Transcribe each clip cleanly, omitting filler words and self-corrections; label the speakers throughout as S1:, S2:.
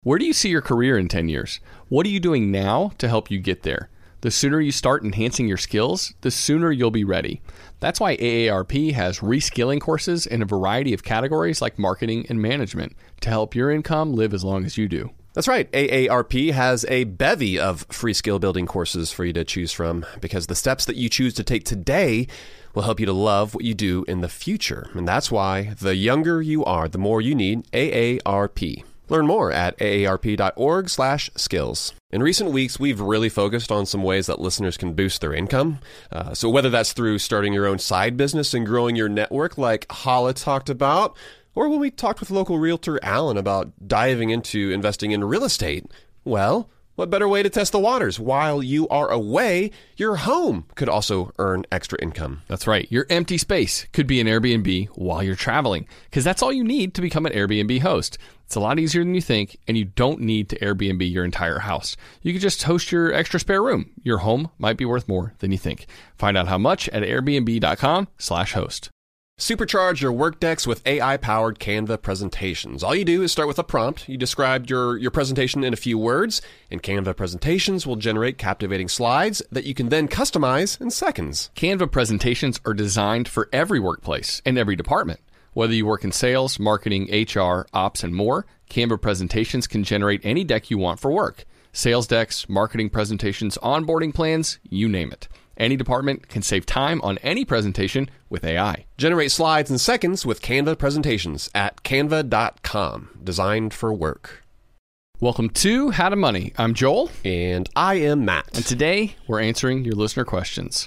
S1: Where do you see your career in 10 years? What are you doing now to help you get there? The sooner you start enhancing your skills, the sooner you'll be ready. That's why AARP has reskilling courses in a variety of categories like marketing and management to help your income live as long as you do.
S2: That's right. AARP has a bevy of free skill building courses for you to choose from because the steps that you choose to take today will help you to love what you do in the future. And that's why the younger you are, the more you need AARP. Learn more at aarp.org/skills. In recent weeks, we've really focused on some ways that listeners can boost their income. So whether that's through starting your own side business and growing your network like Hala talked about, or when we talked with local realtor Alan about diving into investing in real estate, well, what better way to test the waters? While you are away, your home could also earn extra income.
S1: That's right. Your empty space could be an Airbnb while you're traveling, because that's all you need to become an Airbnb host. It's a lot easier than you think, and you don't need to Airbnb your entire house. You can just host your extra spare room. Your home might be worth more than you think. Find out how much at airbnb.com/host.
S2: Supercharge your work decks with AI-powered Canva presentations. All you do is start with a prompt. You describe your presentation in a few words, and Canva presentations will generate captivating slides that you can then customize in seconds.
S1: Canva presentations are designed for every workplace and every department. Whether you work in sales, marketing, HR, ops, and more, Canva presentations can generate any deck you want for work. Sales decks, marketing presentations, onboarding plans, you name it. Any department can save time on any presentation with AI.
S2: Generate slides in seconds with Canva presentations at canva.com. Designed for work.
S1: Welcome to How to Money. I'm Joel.
S2: And I am Matt.
S1: And today we're answering your listener questions.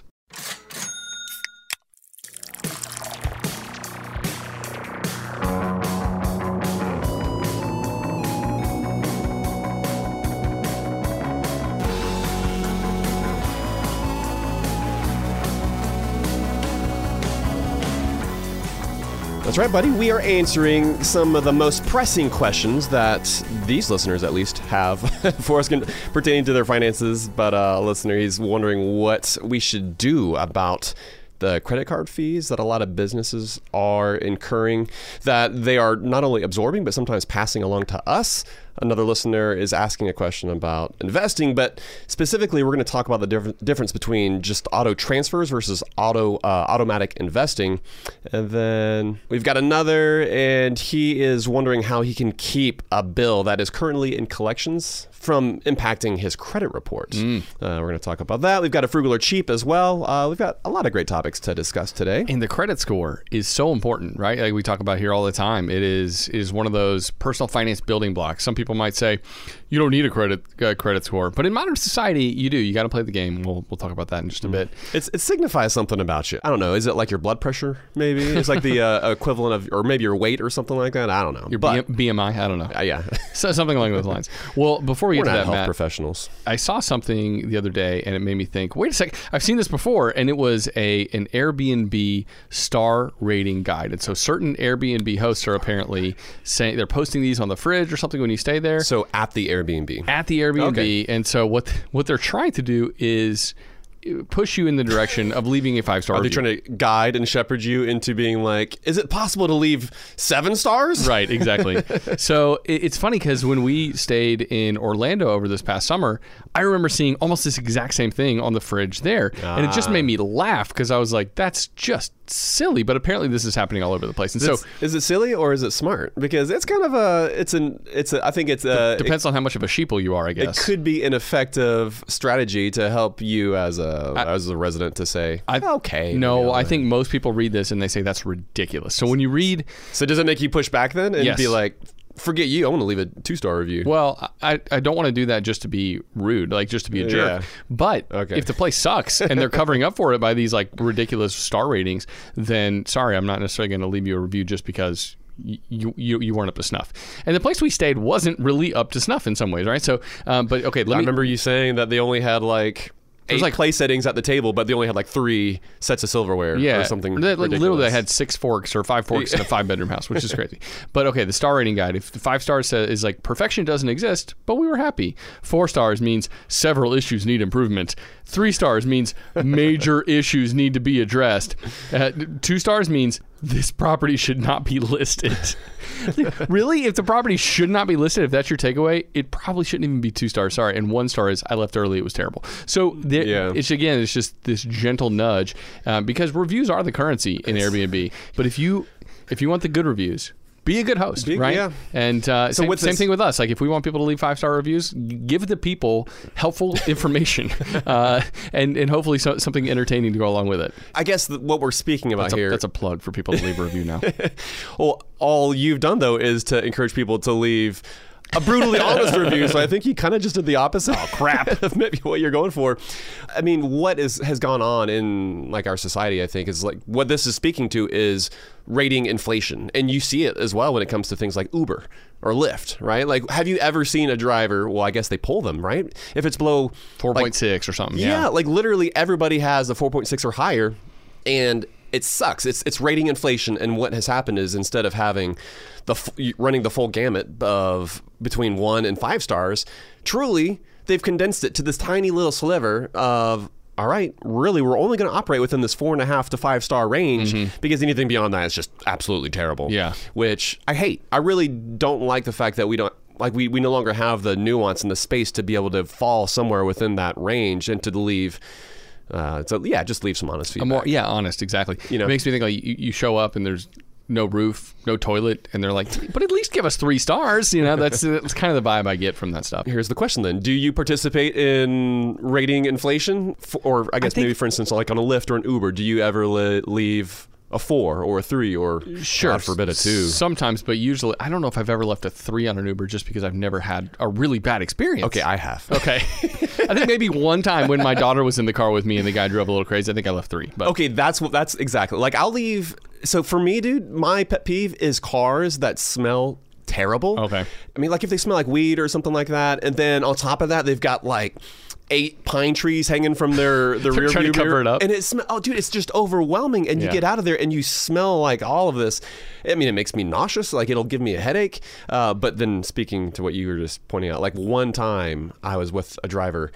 S2: That's right, buddy. We are answering some of the most pressing questions that these listeners, at least, have for us pertaining to their finances. But a listener, he's wondering what we should do about the credit card fees that a lot of businesses are incurring, that they are not only absorbing, but sometimes passing along to us. Another listener is asking a question about investing, but specifically, we're going to talk about the difference between just auto transfers versus automatic investing. And then we've got another, and he is wondering how he can keep a bill that is currently in collections from impacting his credit report. We're going to talk about that. We've got a frugal or cheap as well. We've got a lot of great topics to discuss today.
S1: And the credit score is so important, right? Like we talk about here all the time. It is one of those personal finance building blocks. Some people might say you don't need a credit score, but in modern society you do. You got to play the game. We'll talk about that in just a bit.
S2: It signifies something about you. I don't know. Is it like your blood pressure? Maybe it's like the equivalent of, or maybe your weight or something like that. I don't know.
S1: Your BMI. I don't know.
S2: Yeah,
S1: so something along those lines. Well, before we get to that,
S2: health
S1: Matt,
S2: professionals.
S1: I saw something the other day, and it made me think. Wait a second. I've seen this before, and it was an Airbnb star rating guide. And so certain Airbnb hosts are apparently saying they're posting these on the fridge or something when you stay there.
S2: So at the Airbnb.
S1: At the Airbnb.
S2: Okay.
S1: And so what they're trying to do is push you in the direction of leaving a 5-star review.
S2: Are they trying to guide and shepherd you into being like, is it possible to leave 7 stars?
S1: Right, exactly. So it's funny because when we stayed in Orlando over this past summer, I remember seeing almost this exact same thing on the fridge there. And it just made me laugh because I was like, that's just silly. But apparently this is happening all over the place. And so
S2: is it silly or is it smart? Because it's kind of I think it's
S1: depends on how much of a sheeple you are, I guess.
S2: It could be an effective strategy to help you as a resident to say, okay.
S1: No, I think most people read this and they say that's ridiculous. So when you read...
S2: So does it make you push back then and
S1: yes.
S2: be like, forget you, I want to leave a 2-star review?
S1: Well, I don't want to do that just to be rude, like just to be a jerk. Yeah. But if the place sucks and they're covering up for it by these like ridiculous star ratings, then sorry, I'm not necessarily going to leave you a review just because you weren't up to snuff. And the place we stayed wasn't really up to snuff in some ways, right? So, but okay,
S2: I remember you saying that they only had like... It was like place settings at the table, but they only had like 3 sets of silverware or something ridiculous.
S1: Literally, they had 6 forks or 5 forks in a 5-bedroom house, which is crazy. But okay, the star rating guide, if the 5 stars is like perfection doesn't exist, but we were happy. 4 stars means several issues need improvement. 3 stars means major issues need to be addressed. 2 stars means this property should not be listed. Really? If the property should not be listed, if that's your takeaway, it probably shouldn't even be 2 stars. Sorry. And 1 star is I left early. It was terrible. So it's just this gentle nudge because reviews are the currency in Airbnb. But if you want the good reviews, be a good host, right? Yeah. And same thing with us. Like if we want people to leave 5-star reviews, give the people helpful information and hopefully something entertaining to go along with it.
S2: I guess what we're speaking about here.
S1: That's a plug for people to leave a review now.
S2: Well, all you've done, though, is to encourage people to leave a brutally honest review. So I think you kind of just did the opposite.
S1: Oh, crap.
S2: Of maybe what you're going for. I mean, what has gone on in like our society, I think, is like what this is speaking to is rating inflation. And you see it as well when it comes to things like Uber or Lyft, right? Like, have you ever seen a driver? Well, I guess they pull them, right? If it's below
S1: 4.6 or something.
S2: Yeah, like literally everybody has a 4.6 or higher. And it sucks. It's rating inflation, and what has happened is instead of having running the full gamut of between 1 and 5 stars, truly they've condensed it to this tiny little sliver of, all right, really we're only going to operate within this 4.5 to 5 star range because anything beyond that is just absolutely terrible.
S1: Yeah, which
S2: I hate. I really don't like the fact that we don't. Like we no longer have the nuance and the space to be able to fall somewhere within that range and to leave. Just leave some honest feedback.
S1: Honest, exactly. It makes me think like you show up and there's no roof, no toilet, and they're like, but at least give us 3 stars. That's kind of the vibe I get from that stuff.
S2: Here's the question then. Do you participate in rating inflation? Or I guess maybe, for instance, like on a Lyft or an Uber, do you ever leave a 4 or a 3 or
S1: sure,
S2: God forbid a 2?
S1: Sometimes, but usually I don't know if I've ever left a 3 on an Uber just because I've never had a really bad experience.
S2: Okay, I have.
S1: Okay. I think maybe one time when my daughter was in the car with me and the guy drove a little crazy, I think I left 3. But.
S2: Okay, that's exactly. Like I'll leave. So for me, dude, my pet peeve is cars that smell terrible.
S1: Okay.
S2: I mean, like if they smell like weed or something like that, and then on top of that, they've got like 8 pine trees hanging from their rear
S1: view mirror,
S2: it up. And it's just overwhelming. And you get out of there and you smell like all of this. I mean, it makes me nauseous. Like it'll give me a headache. But then speaking to what you were just pointing out, like one time I was with a driver,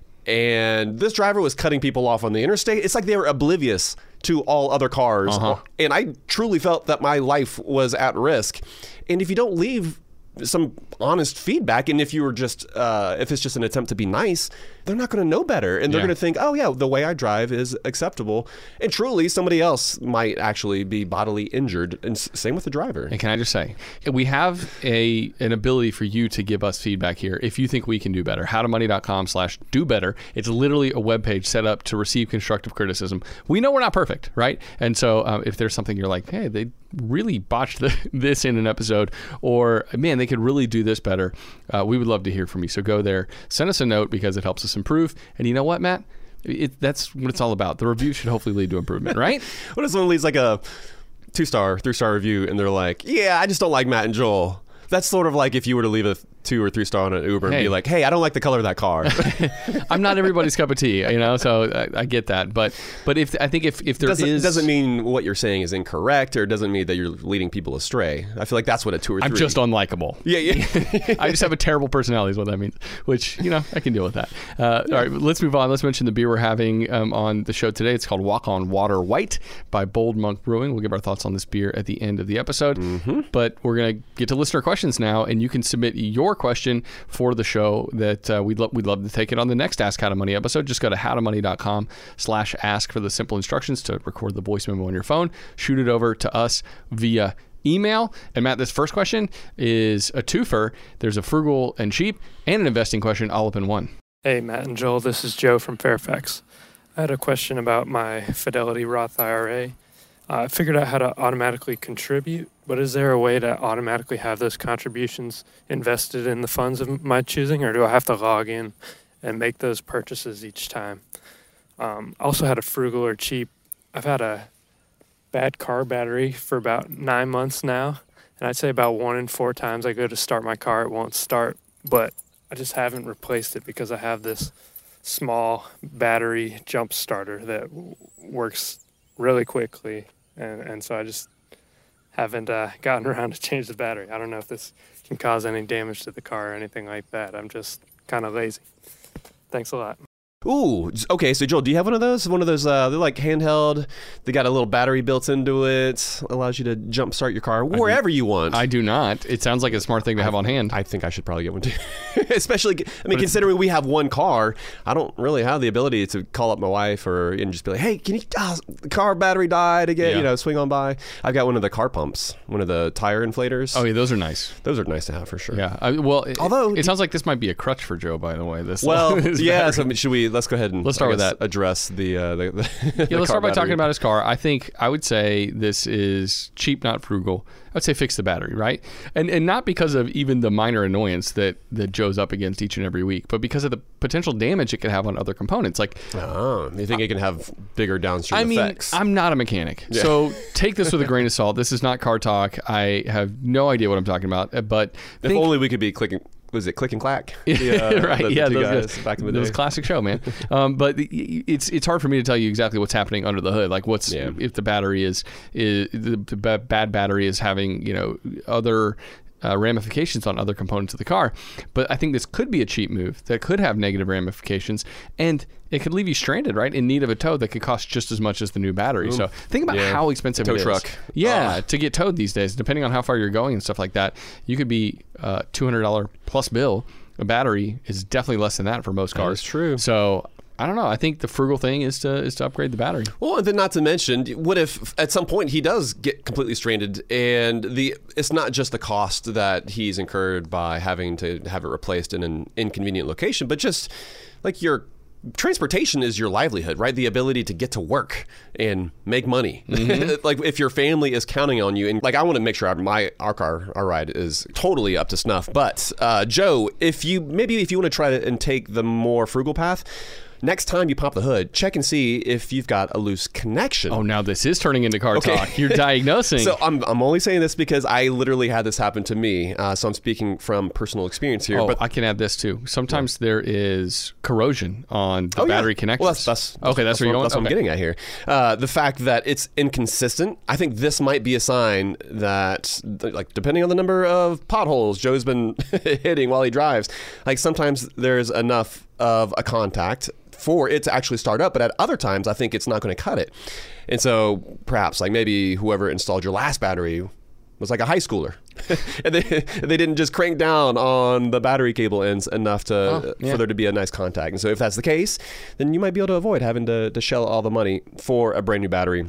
S2: and this driver was cutting people off on the interstate. It's like they were oblivious to all other cars. And I truly felt that my life was at risk. And if you don't leave some honest feedback, and if you were just if it's just an attempt to be nice, they're not going to know better, and they're going to think, oh yeah, the way I drive is acceptable, and truly somebody else might actually be bodily injured, and same with the driver.
S1: And can I just say, we have an ability for you to give us feedback here if you think we can do better. howtomoney.com/do better. It's literally a webpage set up to receive constructive criticism. We know we're not perfect, right? And so if there's something you're like, hey, they really botched this in an episode, or man, they could really do this better, we would love to hear from you. So go there, send us a note, because it helps us improve. And you know what, Matt? That's what it's all about. The review should hopefully lead to improvement, right?
S2: What if someone leaves like a 2-star, 3-star review and they're like, yeah, I just don't like Matt and Joel? That's sort of like if you were to leave a 2 or 3 star on an Uber and be like, hey, I don't like the color of that car.
S1: I'm not everybody's cup of tea, so I get that. But if there
S2: doesn't mean what you're saying is incorrect, or doesn't mean that you're leading people astray. I feel like that's what a 2 or 3.
S1: I'm just unlikable.
S2: Yeah.
S1: I just have a terrible personality is what that means, which, I can deal with that. All right, let's move on. Let's mention the beer we're having on the show today. It's called Walk on Water White by Bold Monk Brewing. We'll give our thoughts on this beer at the end of the episode. But we're going to get to listener questions now, and you can submit your question for the show that we'd love to take it on the next Ask How to Money episode. Just go to howtomoney.com/ask for the simple instructions to record the voice memo on your phone. Shoot it over to us via email. And Matt, this first question is a twofer. There's a frugal and cheap and an investing question all up in one.
S3: Hey, Matt and Joel, this is Joe from Fairfax. I had a question about my Fidelity Roth IRA. I figured out how to automatically contribute, but is there a way to automatically have those contributions invested in the funds of my choosing, or do I have to log in and make those purchases each time? Also had a frugal or cheap. I've had a bad car battery for about 9 months now, and I'd say about 1 in 4 times I go to start my car, it won't start, but I just haven't replaced it because I have this small battery jump starter that works really quickly. And so I just haven't gotten around to change the battery. I don't know if this can cause any damage to the car or anything like that. I'm just kind of lazy. Thanks a lot.
S2: Ooh, okay. So Joel, do you have one of those? One of those? They're like handheld. They got a little battery built into it. Allows you to jump start your car wherever you want.
S1: I do not. It sounds like a smart thing to have on hand.
S2: I think I should probably get one too. Especially, considering we have one car, I don't really have the ability to call up my wife and just be like, "Hey, can you? The car battery died again.
S1: Yeah.
S2: Swing on by." I've got one of the car pumps, one of the tire inflators.
S1: Oh yeah, those are nice.
S2: Those are nice to have for sure.
S1: Yeah. Although it sounds like this might be a crutch for Joe, by the way. This
S2: yeah. So should we? Let's go ahead and
S1: let's start with that.
S2: Address the
S1: yeah. Let's start by
S2: battery.
S1: talking about his car. I would say this is cheap, not frugal. I would say fix the battery, right? And not because of even the minor annoyance that Joe's up against each and every week, but because of the potential damage it could have on other components. Like,
S2: you think it can have bigger downstream effects?
S1: I'm not a mechanic, so take this with a grain of salt. This is not car talk. I have no idea what I'm talking about. But
S2: if only we could be clicking. Was it Click and Clack?
S1: Right.
S2: The two guys back in the day.
S1: It was a classic show, man. But it's hard for me to tell you exactly what's happening under the hood. Like if the battery is the bad battery is having other ramifications on other components of the car. But I think this could be a cheap move that could have negative ramifications, and it could leave you stranded, right, in need of a tow that could cost just as much as the new battery. So think about how expensive it is.
S2: Tow truck.
S1: Yeah, to get towed these days, depending on how far you're going and stuff like that, you could be $200 plus bill. A battery is definitely less than that for most cars.
S2: That's true.
S1: So I don't know. I think the frugal thing is to upgrade the battery.
S2: Well, and then not to mention, what if at some point he does get completely stranded, and it's not just the cost that he's incurred by having to have it replaced in an inconvenient location, but just like your transportation is your livelihood, right? The ability to get to work and make money. Mm-hmm. Like if your family is counting on you, and like I want to make sure our ride is totally up to snuff. But Joe, if you want to try and take the more frugal path, next time you pop the hood, check and see if you've got a loose connection.
S1: Oh, now this is turning into car talk. You're diagnosing.
S2: So I'm only saying this because I literally had this happen to me. So I'm speaking from personal experience here.
S1: Oh,
S2: but
S1: I can add this too. Sometimes there is corrosion on the battery connectors.
S2: Well, that's
S1: where you're going?
S2: That's what I'm getting at here. The fact that it's inconsistent, I think this might be a sign that, like, depending on the number of potholes Joe's been hitting while he drives, like sometimes there's enough of a contact for it to actually start up, but at other times I think it's not going to cut it. And so perhaps like maybe whoever installed your last battery was like a high schooler and they didn't just crank down on the battery cable ends enough for there to be a nice contact. And so if that's the case, then you might be able to avoid having to shell all the money for a brand new battery.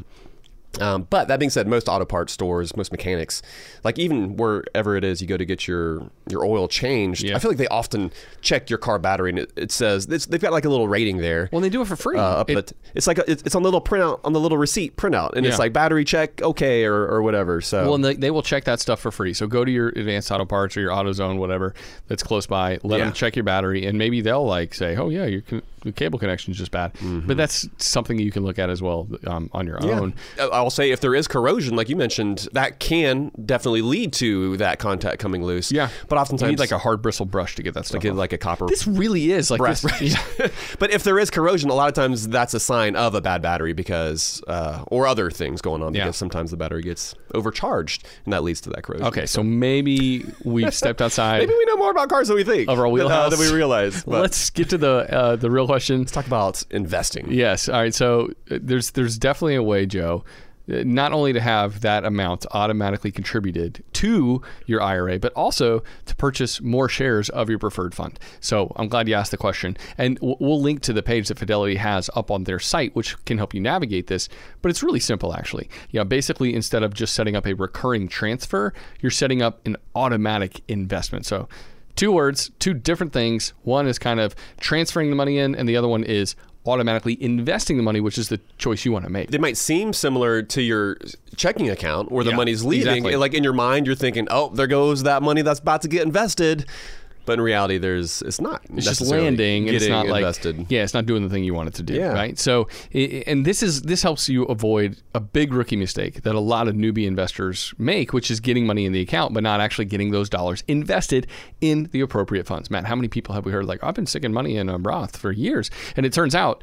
S2: But that being said, most auto parts stores, most mechanics, like even wherever it is you go to get your oil changed, I feel like they often check your car battery, and it says they've got like a little rating there.
S1: Well, they do it for free.
S2: It's like it's on the little printout, on the little receipt printout, and it's like battery check, okay, or whatever. So
S1: and they will check that stuff for free. So go to your Advanced Auto Parts or your AutoZone, whatever that's close by. Let them check your battery, and maybe they'll like say, oh yeah, your cable connection is just bad. Mm-hmm. But that's something you can look at as well on your own.
S2: I'll say if there is corrosion, like you mentioned, that can definitely lead to that contact coming loose. Yeah, but oftentimes
S1: you need like a hard bristle brush to get that stuff off.
S2: Like a copper.
S1: This really is like
S2: brass. But if there is corrosion, a lot of times that's a sign of a bad battery because or other things going on because sometimes the battery gets overcharged and that leads to that corrosion.
S1: Okay, so maybe we've stepped outside.
S2: Maybe we know more about cars than we think
S1: of our wheelhouse
S2: than we realize. But
S1: let's get to the real question.
S2: Let's talk about investing.
S1: Yes. All right. So there's definitely a way, Joe, not only to have that amount automatically contributed to your IRA, but also to purchase more shares of your preferred fund. So I'm glad you asked the question. And we'll link to the page that Fidelity has up on their site, which can help you navigate this. But it's really simple, actually. Basically, instead of just setting up a recurring transfer, you're setting up an automatic investment. So 2 words, 2 different things. One is kind of transferring the money in, and the other one is automatically investing the money, which is the choice you want to make.
S2: They might seem similar to your checking account where the money's leaving. Exactly. Like in your mind, you're thinking, oh, there goes that money that's about to get invested. But in reality, it's not.
S1: It's just landing.
S2: It's
S1: not
S2: invested.
S1: Like, it's not doing the thing you want it to do, right? So, and this helps you avoid a big rookie mistake that a lot of newbie investors make, which is getting money in the account, but not actually getting those dollars invested in the appropriate funds. Matt, how many people have we heard like, I've been sticking money in a Roth for years, and it turns out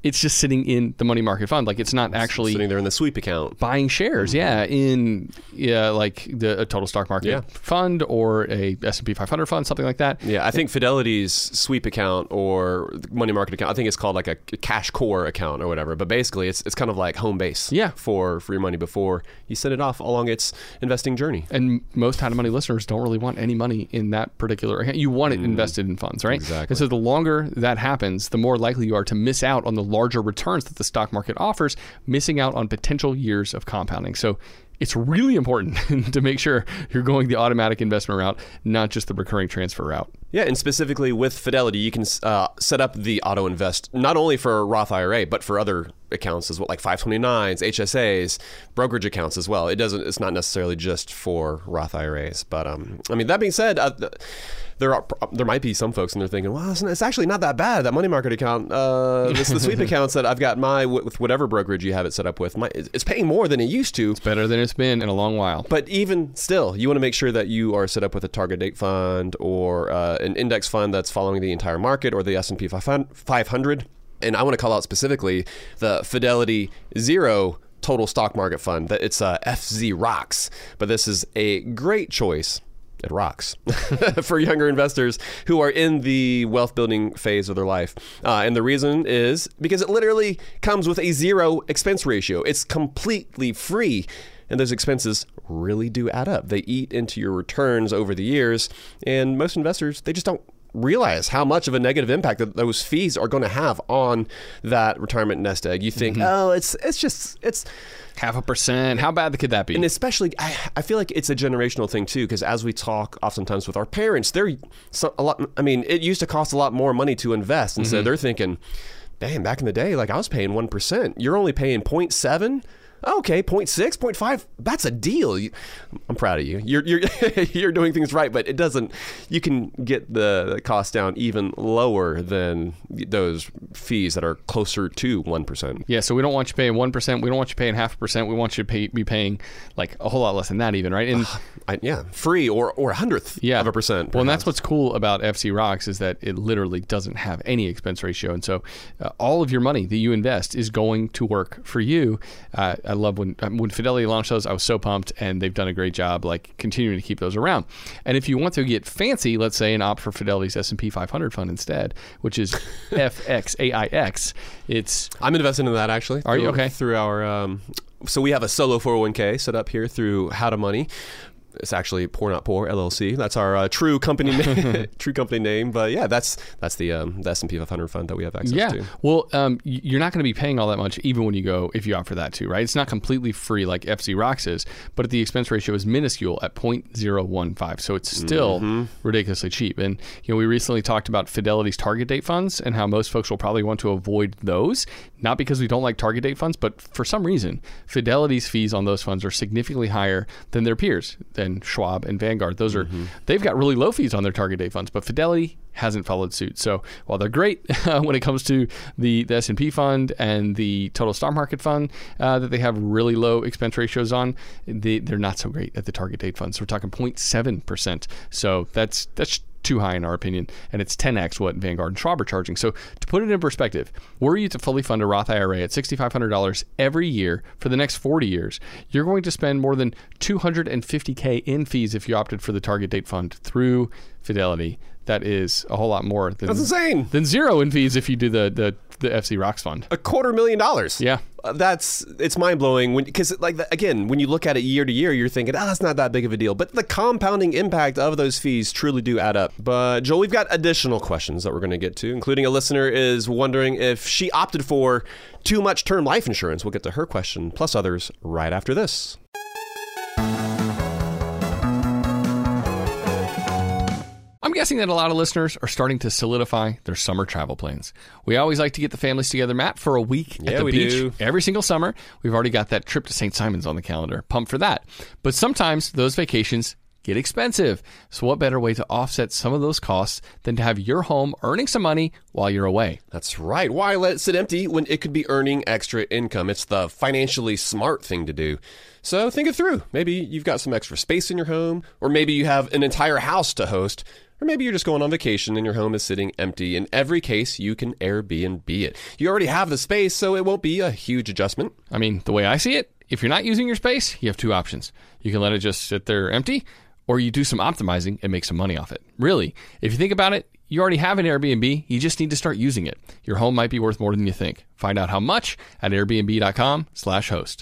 S1: it's just sitting in the money market fund. Like it's not actually
S2: sitting there in the sweep account.
S1: Buying shares, in like a total stock market fund or a S&P 500 fund, something like that.
S2: Yeah, I think Fidelity's sweep account or money market account, I think it's called like a cash core account or whatever. But basically, it's kind of like home base for your money before you send it off along its investing journey.
S1: And most How to Money listeners don't really want any money in that particular account. You want it invested in funds, right?
S2: Exactly.
S1: And so the longer that happens, the more likely you are to miss out on the larger returns that the stock market offers, missing out on potential years of compounding. So it's really important to make sure you're going the automatic investment route, not just the recurring transfer route.
S2: Yeah, and specifically with Fidelity, you can set up the auto invest not only for a Roth IRA, but for other accounts as well, like 529s, HSAs, brokerage accounts as well. It's not necessarily just for Roth IRAs. But I mean, that being said, there might be some folks and they're thinking, well, it's actually not that bad. That money market account, the sweep accounts that I've got with whatever brokerage you have it set up with, it's paying more than it used to.
S1: It's better than it's been in a long while.
S2: But even still, you want to make sure that you are set up with a target date fund or an index fund that's following the entire market or the S&P 500. And I want to call out specifically the Fidelity Zero Total Stock Market Fund. It's FZ Rocks, but this is a great choice. It rocks for younger investors who are in the wealth building phase of their life. And the reason is because it literally comes with a 0 expense ratio. It's completely free. And those expenses really do add up. They eat into your returns over the years. And most investors, they just don't realize how much of a negative impact that those fees are going to have on that retirement nest egg. You think, it's
S1: 0.5%. How bad could that be?
S2: And especially, I feel like it's a generational thing too, because as we talk oftentimes with our parents, it used to cost a lot more money to invest. And so they're thinking, damn, back in the day, like I was paying 1%. You're only paying 0.7%. Okay, 0.6, 0.5, that's a deal. I'm proud of you. You're doing things right, but it doesn't, you can get the cost down even lower than those fees that are closer to 1%.
S1: Yeah, so we don't want you paying 1%. We don't want you paying 0.5%. We want you to be paying like a whole lot less than that even, right? And
S2: free or a hundredth of a percent.
S1: Well, and that's what's cool about FC Rocks is that it literally doesn't have any expense ratio. And so all of your money that you invest is going to work for you. I love when Fidelity launched those, I was so pumped, and they've done a great job like continuing to keep those around. And if you want to get fancy, let's say, and opt for Fidelity's S&P 500 fund instead, which is FXAIX,
S2: I'm invested in that actually.
S1: Are you? Okay.
S2: Through our, so we have a solo 401k set up here through How to Money. It's actually Poor Not Poor LLC. That's our true company name. But yeah, that's the S&P 500 fund that we have access to.
S1: Well, you're not going to be paying all that much even when you go, if you opt for that too, right? It's not completely free like FC Rocks is, but the expense ratio is minuscule at 0.015. So it's still ridiculously cheap. And we recently talked about Fidelity's target date funds and how most folks will probably want to avoid those, not because we don't like target date funds, but for some reason, Fidelity's fees on those funds are significantly higher than their peers, than Schwab and Vanguard. Those are they've got really low fees on their target date funds, but Fidelity hasn't followed suit. So while they're great when it comes to the S&P fund and the total stock market fund that they have really low expense ratios on, they're not so great at the target date funds. So we're talking 0.7%. So that's too high in our opinion, and it's 10x what Vanguard and Schwab are charging. So to put it in perspective, were you to fully fund a Roth IRA at $6,500 every year for the next 40 years, you're going to spend more than $250K in fees if you opted for the target date fund through Fidelity. That is a whole lot more than
S2: that's insane.
S1: Than zero in fees if you do the FC Rocks fund.
S2: $250,000.
S1: Yeah.
S2: It's mind-blowing because again, when you look at it year to year, you're thinking, that's not that big of a deal. But the compounding impact of those fees truly do add up. But Joel, we've got additional questions that we're going to get to, including a listener is wondering if she opted for too much term life insurance. We'll get to her question, plus others, right after this.
S1: I'm guessing that a lot of listeners are starting to solidify their summer travel plans. We always like to get the families together, Matt, for a week at the beach every single summer. We've already got that trip to St. Simon's on the calendar. Pumped for that. But sometimes those vacations get expensive. So what better way to offset some of those costs than to have your home earning some money while you're away?
S2: That's right. Why let it sit empty when it could be earning extra income? It's the financially smart thing to do. So think it through. Maybe you've got some extra space in your home, or maybe you have an entire house to host. Or maybe you're just going on vacation and your home is sitting empty. In every case, you can Airbnb it. You already have the space, so it won't be a huge adjustment.
S1: I mean, the way I see it, if you're not using your space, you have two options. You can let it just sit there empty, or you do some optimizing and make some money off it. Really, if you think about it, you already have an Airbnb. You just need to start using it. Your home might be worth more than you think. Find out how much at airbnb.com/host.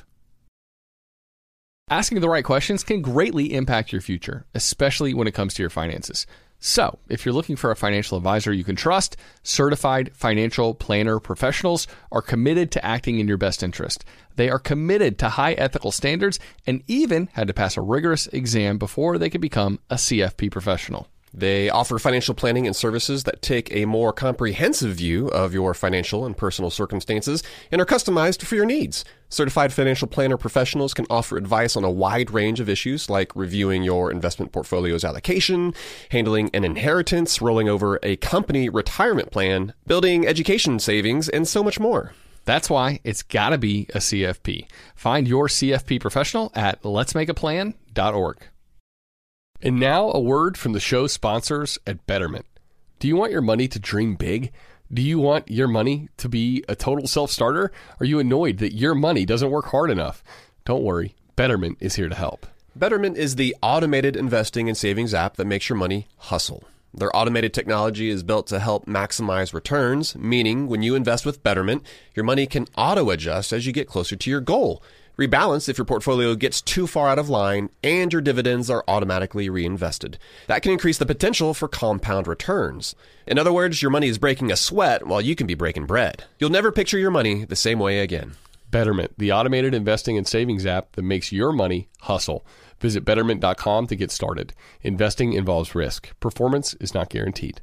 S1: Asking the right questions can greatly impact your future, especially when it comes to your finances. So, if you're looking for a financial advisor you can trust, certified financial planner professionals are committed to acting in your best interest. They are committed to high ethical standards and even had to pass a rigorous exam before they could become a CFP professional.
S2: They offer financial planning and services that take a more comprehensive view of your financial and personal circumstances and are customized for your needs. Certified financial planner professionals can offer advice on a wide range of issues like reviewing your investment portfolio's allocation, handling an inheritance, rolling over a company retirement plan, building education savings, and so much more.
S1: That's why it's got to be a CFP. Find your CFP professional at letsmakeaplan.org. And now a word from the show sponsors at Betterment. Do you want your money to dream big? Do you want your money to be a total self-starter? Are you annoyed that your money doesn't work hard enough? Don't worry, Betterment is here to help.
S2: Betterment is the automated investing and savings app that makes your money hustle. Their automated technology is built to help maximize returns, meaning when you invest with Betterment, your money can auto-adjust as you get closer to your goal. Rebalance if your portfolio gets too far out of line, and your dividends are automatically reinvested. That can increase the potential for compound returns. In other words, your money is breaking a sweat while you can be breaking bread. You'll never picture your money the same way again.
S1: Betterment, the automated investing and savings app that makes your money hustle. Visit Betterment.com to get started. Investing involves risk. Performance is not guaranteed.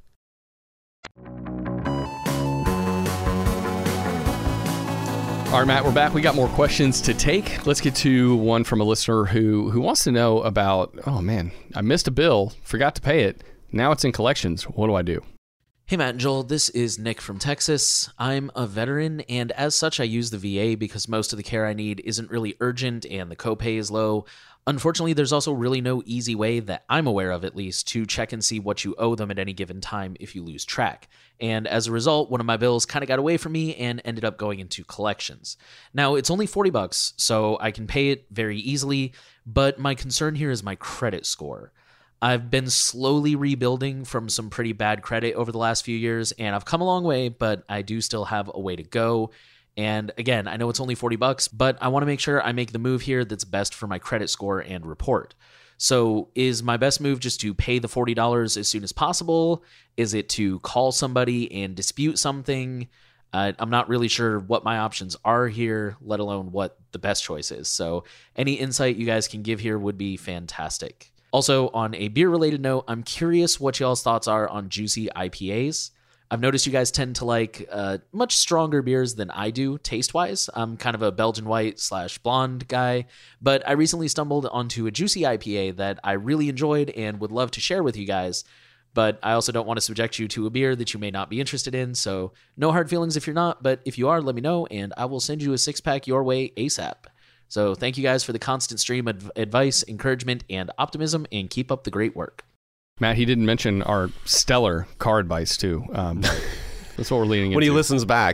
S1: All right, Matt, we're back. We got more questions to take. Let's get to one from a listener who wants to know about, oh man, I missed a bill, forgot to pay it. Now it's in collections. What do I do?
S4: Hey Matt and Joel, this is Nick from Texas. I'm a veteran, and as such I use the VA because most of the care I need isn't really urgent and the copay is low. Unfortunately, there's also really no easy way that I'm aware of, at least, to check and see what you owe them at any given time if you lose track. And as a result, one of my bills kind of got away from me and ended up going into collections. Now, it's only $40, so I can pay it very easily, but my concern here is my credit score. I've been slowly rebuilding from some pretty bad credit over the last few years, and I've come a long way, but I do still have a way to go. And again, I know it's only $40, but I want to make sure I make the move here that's best for my credit score and report. So is my best move just to pay the $40 as soon as possible? Is it to call somebody and dispute something? I'm not really sure what my options are here, let alone what the best choice is. So any insight you guys can give here would be fantastic. Also, on a beer-related note, I'm curious what y'all's thoughts are on juicy IPAs. I've noticed you guys tend to like much stronger beers than I do, taste-wise. I'm kind of a Belgian white/blonde guy, but I recently stumbled onto a juicy IPA that I really enjoyed and would love to share with you guys, but I also don't want to subject you to a beer that you may not be interested in, so no hard feelings if you're not, but if you are, let me know, and I will send you a six-pack your way ASAP. So thank you guys for the constant stream of advice, encouragement, and optimism, and keep up the great work.
S1: Matt, he didn't mention our stellar car advice, too. That's what we're leaning into.
S2: When he listens back,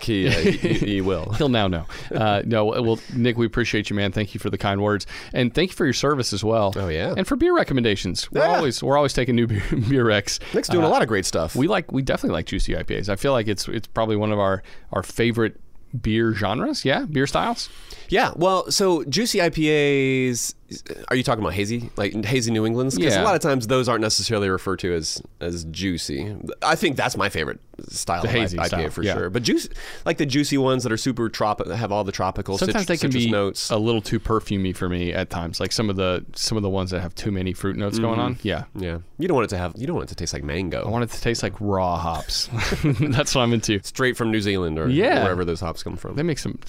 S2: he will.
S1: He'll now know. No, well, Nick, we appreciate you, man. Thank you for the kind words. And thank you for your service as well.
S2: Oh, yeah.
S1: And for beer recommendations. We're always taking new beer recs.
S2: Nick's doing a lot of great stuff.
S1: We definitely like juicy IPAs. I feel like it's probably one of our favorite beer genres, beer styles.
S2: Yeah, well, so juicy IPAs, are you talking about hazy, like hazy New Englands? Because a lot of times those aren't necessarily referred to as juicy. I think that's my favorite style of
S1: hazy
S2: IPA
S1: style,
S2: for sure. But like the juicy ones that are super have all the tropical
S1: sometimes they can be
S2: notes.
S1: A little too perfumey for me at times. Like some of the ones that have too many fruit notes going on. Yeah.
S2: You don't want it to taste like mango.
S1: I want it to taste like raw hops. That's what I'm into.
S2: Straight from New Zealand or wherever those hops come from.
S1: They make some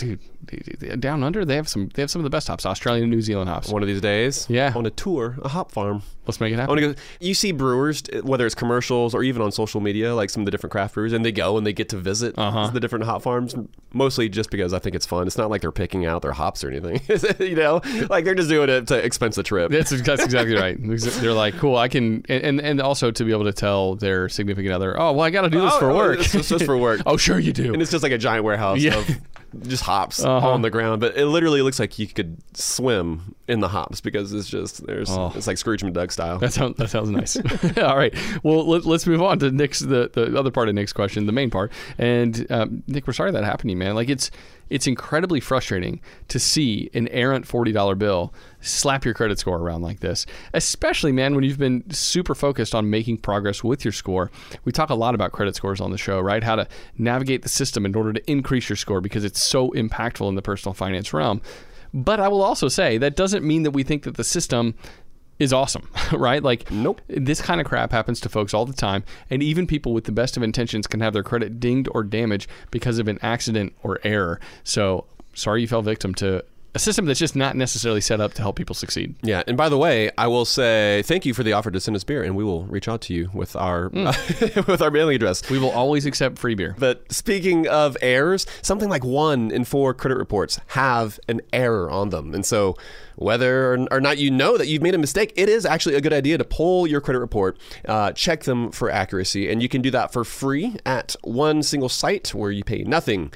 S1: down under, they have some of the best hops, Australian and New Zealand hops.
S2: One of these days,
S1: Yeah.
S2: on a tour, a hop farm.
S1: Let's make it
S2: I
S1: happen.
S2: want to go. You see brewers, whether it's commercials or even on social media, like some of the different craft brewers, and they go and they get to visit the different hop farms, mostly just because I think it's fun. It's not like they're picking out their hops or anything, you know, like they're just doing it to expense the trip.
S1: That's exactly right. They're like, cool, I can, and also to be able to tell their significant other, oh, well, I got to do this for work.
S2: It's just for work.
S1: Oh, sure you do.
S2: And it's just like a giant warehouse
S1: Yeah.
S2: of just hops on the ground, but it literally looks like you could swim in the hops because it's just it's like Scrooge McDuck style.
S1: That sounds nice. All right. Well, let's move on to Nick's the other part of Nick's question, the main part. And Nick, we're sorry that happened to you, man. Like it's incredibly frustrating to see an errant $40 bill slap your credit score around like this, especially, man, when you've been super focused on making progress with your score. We talk a lot about credit scores on the show, right? How to navigate the system in order to increase your score because it's so impactful in the personal finance realm. But I will also say that doesn't mean that we think that the system is awesome, right? Like,
S2: nope.
S1: This kind of crap happens to folks all the time, and even people with the best of intentions can have their credit dinged or damaged because of an accident or error. So, sorry you fell victim to a system that's just not necessarily set up to help people succeed.
S2: Yeah, and by the way, I will say thank you for the offer to send us beer, and we will reach out to you with our with our mailing address.
S1: We will always accept free beer.
S2: But speaking of errors, something like 1 in 4 credit reports have an error on them, and so whether or not you know that you've made a mistake, it is actually a good idea to pull your credit report, check them for accuracy, and you can do that for free at one single site where you pay nothing.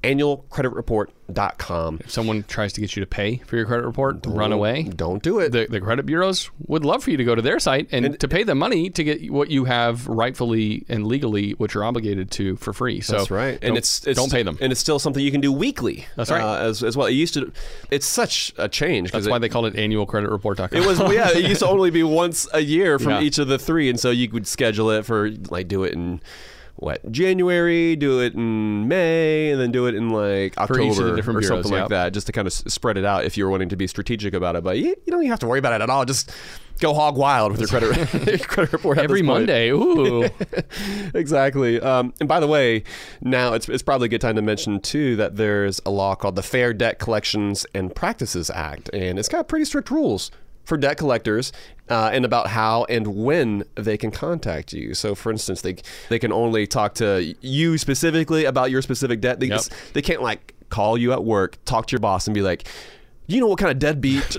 S2: Annualcreditreport.com.
S1: If someone tries to get you to pay for your credit report, run away.
S2: Don't do it.
S1: The credit bureaus would love for you to go to their site and to pay them money to get what you have rightfully and legally, what you're obligated to, for free. So
S2: that's right. And it's
S1: don't pay them.
S2: And it's still something you can do weekly.
S1: That's right.
S2: As well. It used to. It's such a change.
S1: That's why they called it annualcreditreport.com.
S2: It was it used to only be once a year from
S1: Yeah.
S2: each of the 3, and so you could schedule it for like do it in January, do it in May, and then do it in like October
S1: each of the different
S2: or
S1: bureaus,
S2: something like that, just to kind of spread it out if you were wanting to be strategic about it. But you don't have to worry about it at all. Just go hog wild with your credit report at
S1: every
S2: this point.
S1: Monday. Ooh.
S2: Exactly. And by the way, now it's probably a good time to mention too that there's a law called the Fair Debt Collections and Practices Act, and it's got pretty strict rules for debt collectors and about how and when they can contact you. So, for instance, they can only talk to you specifically about your specific debt. They can't like call you at work, talk to your boss, and be like, you know what kind of deadbeat,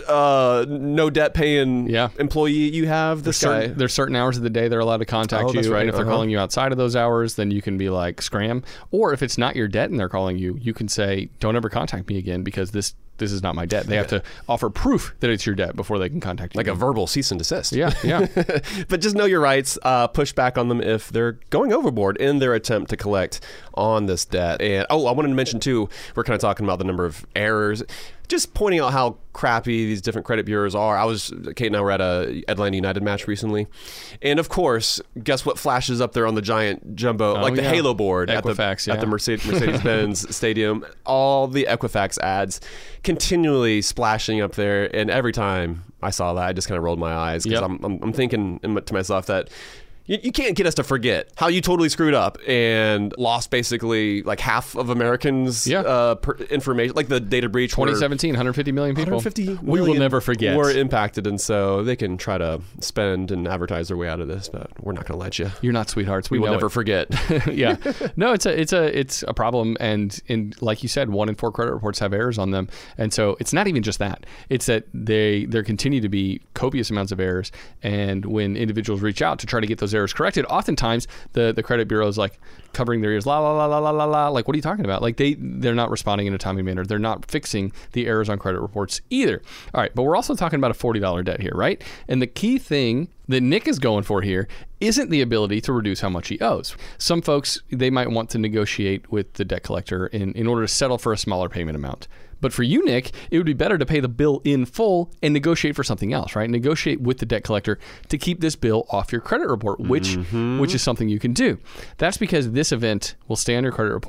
S2: no debt paying employee you have? This guy.
S1: There's certain hours of the day they're allowed to contact you.
S2: That's right.
S1: And if they're calling you outside of those hours, then you can be like, scram. Or if it's not your debt and they're calling you, you can say, don't ever contact me again because this is not my debt. They have to offer proof that it's your debt before they can contact you.
S2: Like a verbal cease and desist.
S1: Yeah.
S2: But just know your rights. Push back on them if they're going overboard in their attempt to collect on this debt. And I wanted to mention too, we're kind of talking about the number of errors. Just pointing out how crappy these different credit bureaus are. Kate and I were at a Atlanta United match recently, and of course, guess what flashes up there on the giant jumbo, the Halo board
S1: Equifax,
S2: at the Mercedes-Benz Stadium? All the Equifax ads continually splashing up there, and every time I saw that, I just kind of rolled my eyes because I'm thinking to myself that you can't get us to forget how you totally screwed up and lost basically like half of Americans' information, like the data breach.
S1: 2017, 150 million people.
S2: 150 million
S1: we will never forget.
S2: Were impacted, and so they can try to spend and advertise their way out of this, but we're not going to let you.
S1: You're not sweethearts.
S2: We will never forget.
S1: Yeah. No, it's a problem, and like you said, 1 in 4 credit reports have errors on them, and so it's not even just that. It's that there continue to be copious amounts of errors, and when individuals reach out to try to get those errors corrected, oftentimes the credit bureau is like covering their ears, la la la la la la la. Like, what are you talking about? Like they're not responding in a timely manner. They're not fixing the errors on credit reports either. All right, but we're also talking about a $40 debt here, right? And the key thing that Nick is going for here isn't the ability to reduce how much he owes. Some folks, they might want to negotiate with the debt collector in order to settle for a smaller payment amount. But for you, Nick, it would be better to pay the bill in full and negotiate for something else, right? Negotiate with the debt collector to keep this bill off your credit report, which is something you can do. That's because this event will stay on your credit report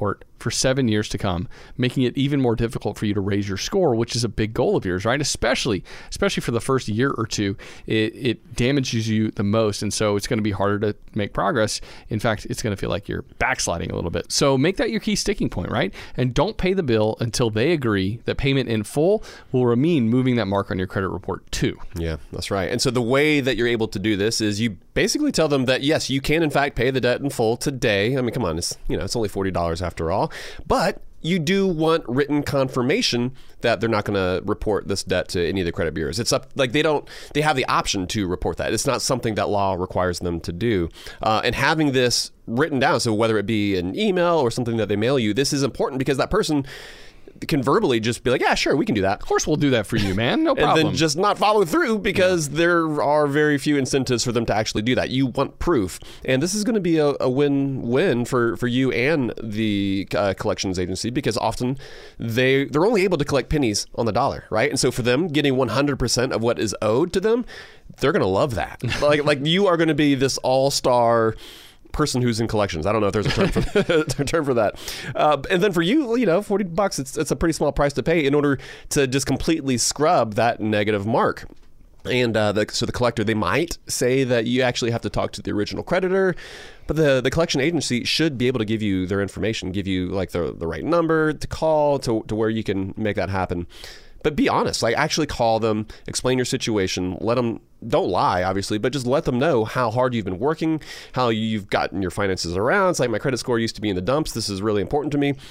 S1: for 7 years to come, making it even more difficult for you to raise your score, which is a big goal of yours, right? Especially for the first year or two, it damages you the most, and so it's going to be harder to make progress. In fact, it's going to feel like you're backsliding a little bit. So make that your key sticking point, right? And don't pay the bill until they agree that payment in full will mean moving that mark on your credit report too.
S2: Yeah, that's right. And so the way that you're able to do this is you basically tell them that, yes, you can in fact pay the debt in full today. I mean, come on, it's only $40 after all. But you do want written confirmation that they're not going to report this debt to any of the credit bureaus. It's up, like they have the option to report that. It's not something that law requires them to do. And having this written down, so whether it be an email or something that they mail you, this is important because that person can verbally just be like, yeah, sure, we can do that.
S1: Of course we'll do that for you, man. No problem.
S2: And then just not follow through because there are very few incentives for them to actually do that. You want proof. And this is going to be a win-win for you and the collections agency because often they're only able to collect pennies on the dollar, right? And so for them, getting 100% of what is owed to them, they're going to love that. like you are going to be this all-star person who's in collections. I don't know if there's a term for that. And then for you, $40, it's a pretty small price to pay in order to just completely scrub that negative mark. And so the collector, they might say that you actually have to talk to the original creditor, but the collection agency should be able to give you their information, give you like the right number to call to where you can make that happen. But be honest, like actually call them, explain your situation, let them, don't lie, obviously, but just let them know how hard you've been working, how you've gotten your finances around. It's like my credit score used to be in the dumps. This is really important to me.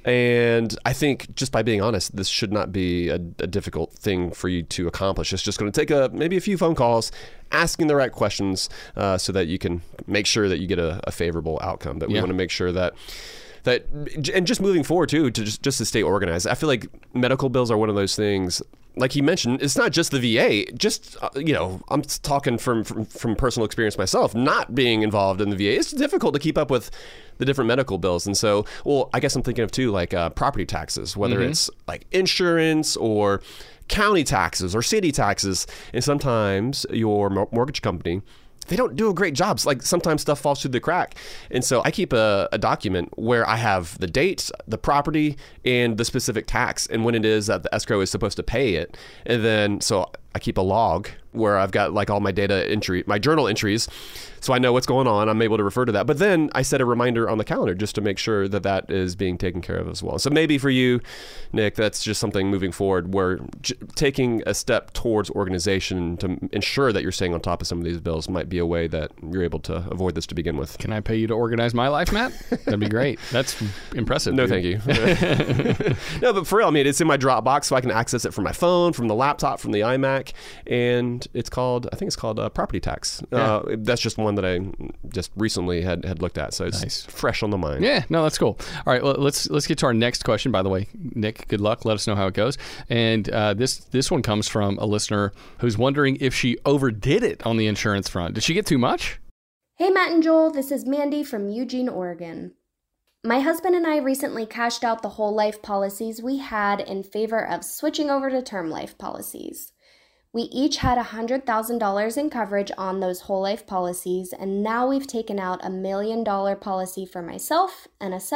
S2: And I think just by being honest, this should not be a difficult thing for you to accomplish. It's just going to take maybe a few phone calls, asking the right questions so that you can make sure that you get a favorable outcome. But we want to make sure that and just moving forward too, to just to stay organized. I feel like medical bills are one of those things, like he mentioned, it's not just the VA. Just, I'm talking from personal experience myself, not being involved in the VA. It's difficult to keep up with the different medical bills. And so, I guess I'm thinking of too, like property taxes, whether it's like insurance or county taxes or city taxes. And sometimes your mortgage company, they don't do a great job. Like sometimes stuff falls through the crack. And so I keep a document where I have the date, the property, and the specific tax and when it is that the escrow is supposed to pay it. And then, so I keep a log where I've got like all my data entry, my journal entries. So I know what's going on. I'm able to refer to that. But then I set a reminder on the calendar just to make sure that is being taken care of as well. So maybe for you, Nick, that's just something moving forward where taking a step towards organization to ensure that you're staying on top of some of these bills might be a way that you're able to avoid this to begin with.
S1: Can I pay you to organize my life, Matt? That'd be great. That's impressive.
S2: No, thank you. No, but for real, I mean, it's in my Dropbox so I can access it from my phone, from the laptop, from the iMac. And I think it's called property tax. Yeah. That's just one that I just recently had looked at. So it's nice. Fresh on the mind.
S1: Yeah, no, that's cool. All right, well, let's get to our next question. By the way, Nick, good luck. Let us know how it goes. And this one comes from a listener who's wondering if she overdid it on the insurance front. Did she get too much?
S5: Hey, Matt and Joel. This is Mandy from Eugene, Oregon. My husband and I recently cashed out the whole life policies we had in favor of switching over to term life policies. We each had $100,000 in coverage on those whole life policies, and now we've taken out $1 million policy for myself and a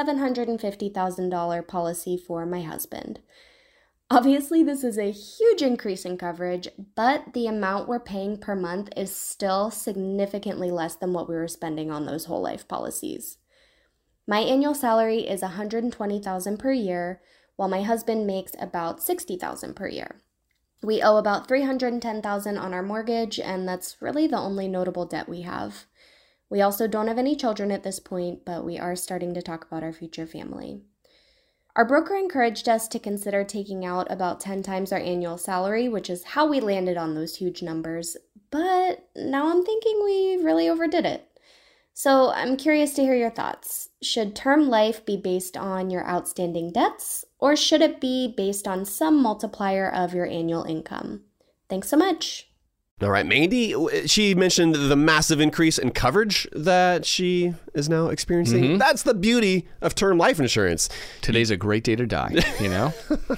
S5: $750,000 policy for my husband. Obviously, this is a huge increase in coverage, but the amount we're paying per month is still significantly less than what we were spending on those whole life policies. My annual salary is $120,000 per year, while my husband makes about $60,000 per year. We owe about $310,000 on our mortgage, and that's really the only notable debt we have. We also don't have any children at this point, but we are starting to talk about our future family. Our broker encouraged us to consider taking out about 10 times our annual salary, which is how we landed on those huge numbers, but now I'm thinking we really overdid it. So I'm curious to hear your thoughts. Should term life be based on your outstanding debts, or should it be based on some multiplier of your annual income? Thanks so much.
S2: All right, Mandy, she mentioned the massive increase in coverage that she is now experiencing. Mm-hmm. That's the beauty of term life insurance.
S1: Today's a great day to die, you know?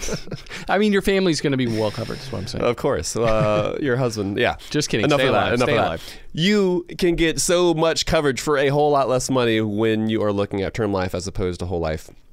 S1: I mean, your family's going to be well covered, is what I'm saying.
S2: Of course. Your husband, yeah.
S1: Just kidding.
S2: Enough
S1: Stay
S2: of
S1: alive.
S2: that.
S1: Stay alive.
S2: You can get so much coverage for a whole lot less money when you are looking at term life as opposed to whole life.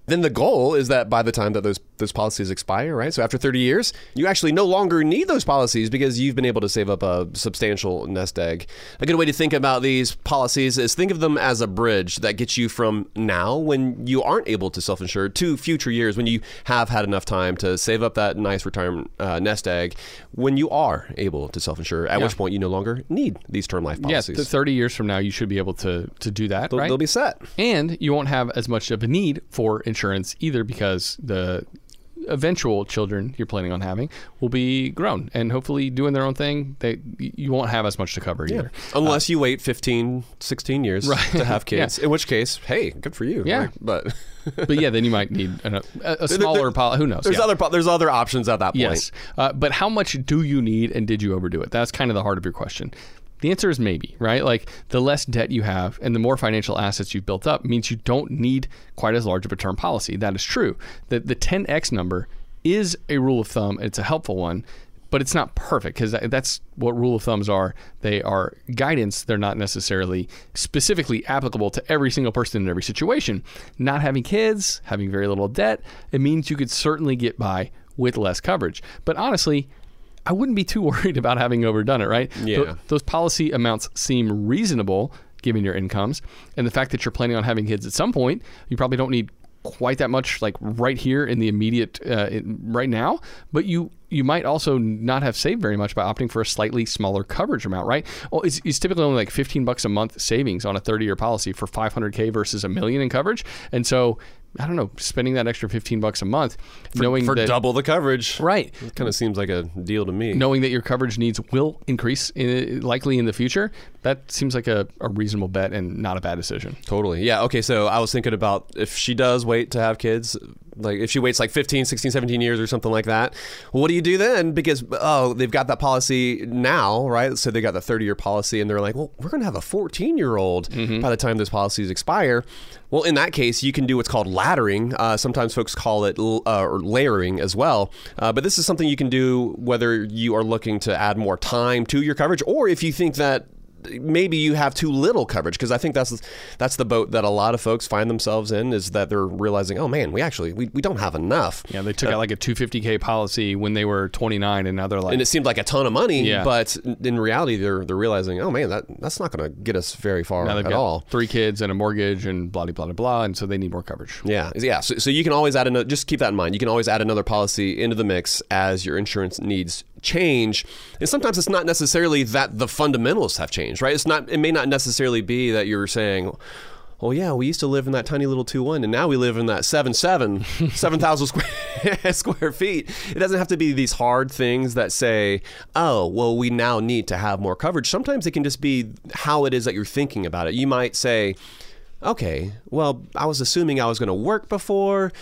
S2: then the goal is that by the time that those policies expire, right? So after 30 years, you actually no longer need those policies because you've been able to save up a substantial nest egg. A good way to think about these policies is think of them as a bridge that gets you from now, when you aren't able to self-insure, to future years when you have had enough time to save up that nice retirement nest egg, when you are able to self-insure, at which point you no longer need these term life policies.
S1: Yeah, 30 years from now, you should be able to do that, right?
S2: They'll be set.
S1: And you won't have as much of a need for insurance either, because the eventual children you're planning on having will be grown and hopefully doing their own thing. You won't have as much to cover either.
S2: Unless you wait 15, 16 years to have kids, in which case, hey, good for you.
S1: Yeah.
S2: But
S1: then you might need a smaller policy. Who knows?
S2: There's other options at that point.
S1: Yes. But how much do you need, and did you overdo it? That's kind of the heart of your question. The answer is maybe, right? Like, the less debt you have and the more financial assets you've built up means you don't need quite as large of a term policy. That is true. The 10x number is a rule of thumb. It's a helpful one, but it's not perfect, because that's what rule of thumbs are. They are guidance. They're not necessarily specifically applicable to every single person in every situation. Not having kids, having very little debt, it means you could certainly get by with less coverage. But honestly, I wouldn't be too worried about having overdone it, right?
S2: Yeah.
S1: Those policy amounts seem reasonable given your incomes, and the fact that you're planning on having kids at some point. You probably don't need quite that much, like right here in the immediate right now, but you might also not have saved very much by opting for a slightly smaller coverage amount, right? Well, it's typically only like $15 a month savings on a 30-year policy for $500K versus $1 million in coverage. And so, I don't know, spending that extra $15 a month, knowing
S2: for
S1: that
S2: double the coverage,
S1: right?
S2: It kind of seems like a deal to me.
S1: Knowing that your coverage needs will increase likely in the future, that seems like a reasonable bet and not a bad decision.
S2: Totally. Yeah. Okay. So I was thinking about if she does wait to have kids, like if she waits like 15, 16, 17 years or something like that, well, what do you do then? Because, they've got that policy now, right? So they got the 30-year policy, and they're like, well, we're going to have a 14-year-old by the time those policies expire. Well, in that case, you can do what's called laddering. Sometimes folks call it or layering as well. But this is something you can do whether you are looking to add more time to your coverage, or if you think that maybe you have too little coverage, because I think that's the boat that a lot of folks find themselves in, is that they're realizing, oh man, we don't have enough.
S1: Yeah, they took out like a $250K policy when they were 29, and now they're like,
S2: and it seemed like a ton of money, but in reality they're realizing, oh man, that's not going to get us very far at all.
S1: 3 kids and a mortgage and blah blah blah blah, and so they need more coverage.
S2: Yeah. So you can always add just keep that in mind. You can always add another policy into the mix as your insurance needs change. And sometimes it's not necessarily that the fundamentals have changed, right? It may not necessarily be that you're saying, well, yeah, we used to live in that tiny little 2-1, and now we live in that 7,000 square feet. It doesn't have to be these hard things that say, oh, well, we now need to have more coverage. Sometimes it can just be how it is that you're thinking about it. You might say, okay, well, I was assuming I was going to work before,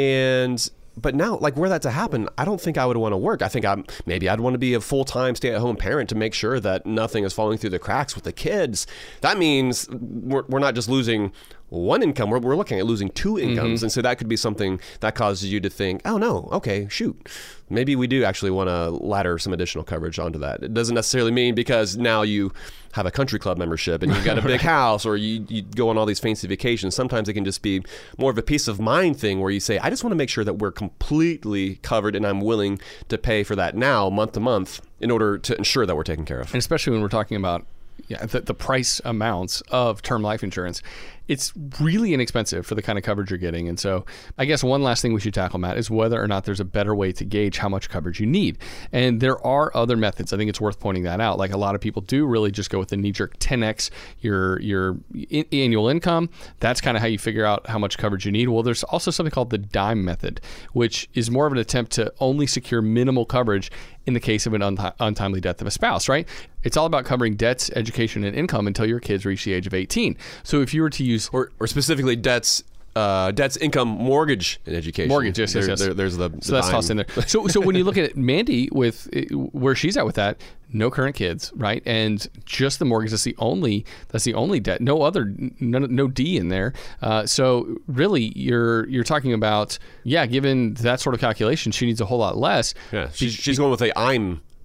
S2: but now, like, were that to happen, I don't think I would want to work. I think maybe I'd want to be a full-time stay-at-home parent to make sure that nothing is falling through the cracks with the kids. That means we're not just losing one income, we're looking at losing 2 incomes. And so that could be something that causes you to think, oh no, okay, shoot, maybe we do actually want to ladder some additional coverage onto that. It doesn't necessarily mean because now you have a country club membership and you've got a big house, or you go on all these fancy vacations. Sometimes it can just be more of a peace of mind thing where you say, I just want to make sure that we're completely covered, and I'm willing to pay for that now, month to month, in order to ensure that we're taken care of.
S1: And especially when we're talking about the price amounts of term life insurance, it's really inexpensive for the kind of coverage you're getting. And so I guess one last thing we should tackle, Matt, is whether or not there's a better way to gauge how much coverage you need. And there are other methods. I think it's worth pointing that out. Like, a lot of people do really just go with the knee-jerk 10x your annual income. That's kind of how you figure out how much coverage you need. Well, there's also something called the DIME method, which is more of an attempt to only secure minimal coverage in the case of an untimely death of a spouse, right? It's all about covering debts, education, and income until your kids reach the age of 18. So if you were to use...
S2: Or specifically debts, income, mortgage, and education.
S1: Mortgage, yes.
S2: There's the
S1: so that's tossed in there. So when you look at Mandy with where she's at with that, no current kids, right? And just the mortgage, that's the only debt. No D in there. So really, you're talking about, given that sort of calculation, she needs a whole lot less.
S2: Yeah, she's going with a I'm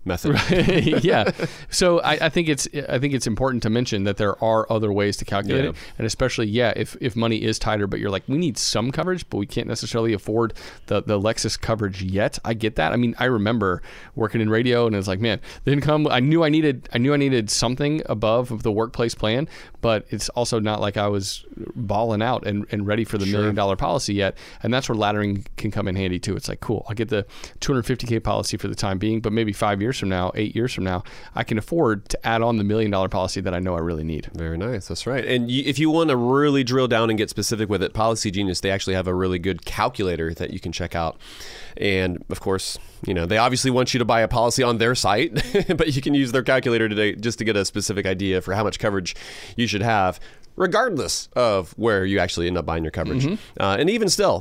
S2: method.
S1: Yeah. So I think it's important to mention that there are other ways to calculate it, and especially if money is tighter, but you're like, we need some coverage, but we can't necessarily afford the Lexus coverage yet. I get that. I mean, I remember working in radio, and it's like, man, the income. I knew I needed something above the workplace plan, but it's also not like I was balling out and ready for the $1 million policy yet. And that's where laddering can come in handy too. It's like, cool, I'll get the $250K policy for the time being, but maybe 5 years from now, 8 years from now, I can afford to add on the $1 million policy that I know I really need.
S2: Very nice. That's right. And if you want to really drill down and get specific with it, Policy Genius, they actually have a really good calculator that you can check out. And of course, they obviously want you to buy a policy on their site, but you can use their calculator today just to get a specific idea for how much coverage you should have, regardless of where you actually end up buying your coverage. And even still,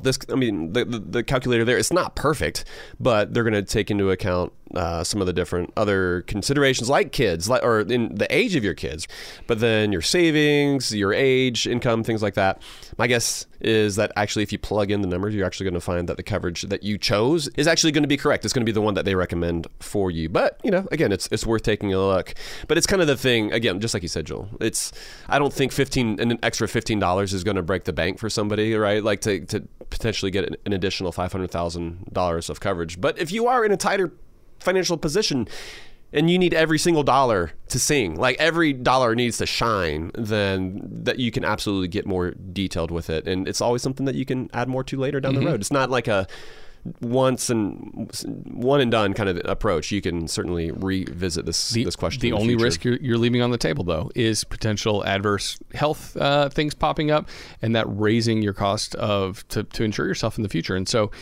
S2: the calculator there, it's not perfect, but they're going to take into account some of the different other considerations, like kids, or in the age of your kids, but then your savings, your age, income, things like that. My guess is that actually, if you plug in the numbers, you're actually going to find that the coverage that you chose is actually going to be correct. It's going to be the one that they recommend for you. But, again, it's worth taking a look. But it's kind of the thing, again, just like you said, Joel, I don't think an extra $15 is going to break the bank for somebody, right? Like to potentially get an additional $500,000 of coverage. But if you are in a tighter financial position and you need every single dollar to sing, like every dollar needs to shine, then that you can absolutely get more detailed with it. And it's always something that you can add more to later down the road. It's not like a one and done kind of approach. You can certainly revisit this question.
S1: The only risk you're leaving on the table, though, is potential adverse health things popping up, and that raising your cost to insure yourself in the future. And so,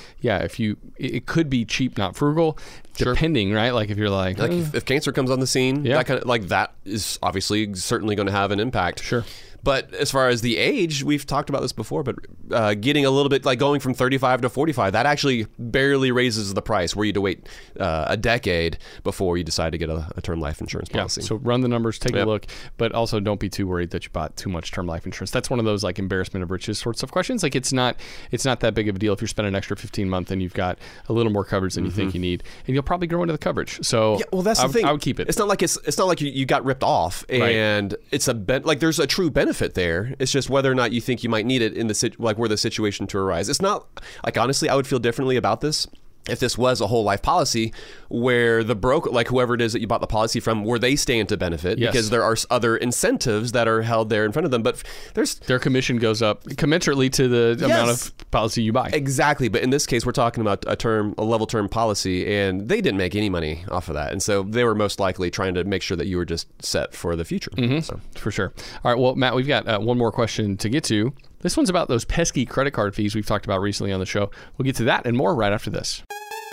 S1: it could be cheap, not frugal, depending, right? Like if you're like
S2: if cancer comes on the scene, that is obviously certainly going to have an impact.
S1: Sure.
S2: But as far as the age, we've talked about this before, but getting a little bit, like going from 35 to 45, that actually barely raises the price, where you had to wait a decade before you decide to get a term life insurance policy.
S1: So run the numbers, take a look, but also don't be too worried that you bought too much term life insurance. That's one of those like embarrassment of riches sorts of questions. Like it's not that big of a deal if you're spending an extra 15 months and you've got a little more coverage than you think you need, and you'll probably grow into the coverage. So
S2: that's the thing.
S1: I would keep it.
S2: It's not like you got ripped off, and it's there's a true benefit there. It's just whether or not you think you might need it in where the situation to arise. It's not like, honestly, I would feel differently about this if this was a whole life policy where the broker, like whoever it is that you bought the policy from, where they stand to benefit, because there are other incentives that are held there in front of them. But their
S1: commission goes up commensurately to the amount of policy you buy.
S2: Exactly. But in this case, we're talking about a level term policy, and they didn't make any money off of that. And so they were most likely trying to make sure that you were just set for the future. So.
S1: For sure. All right. Well, Matt, we've got one more question to get to. This one's about those pesky credit card fees we've talked about recently on the show. We'll get to that and more right after this.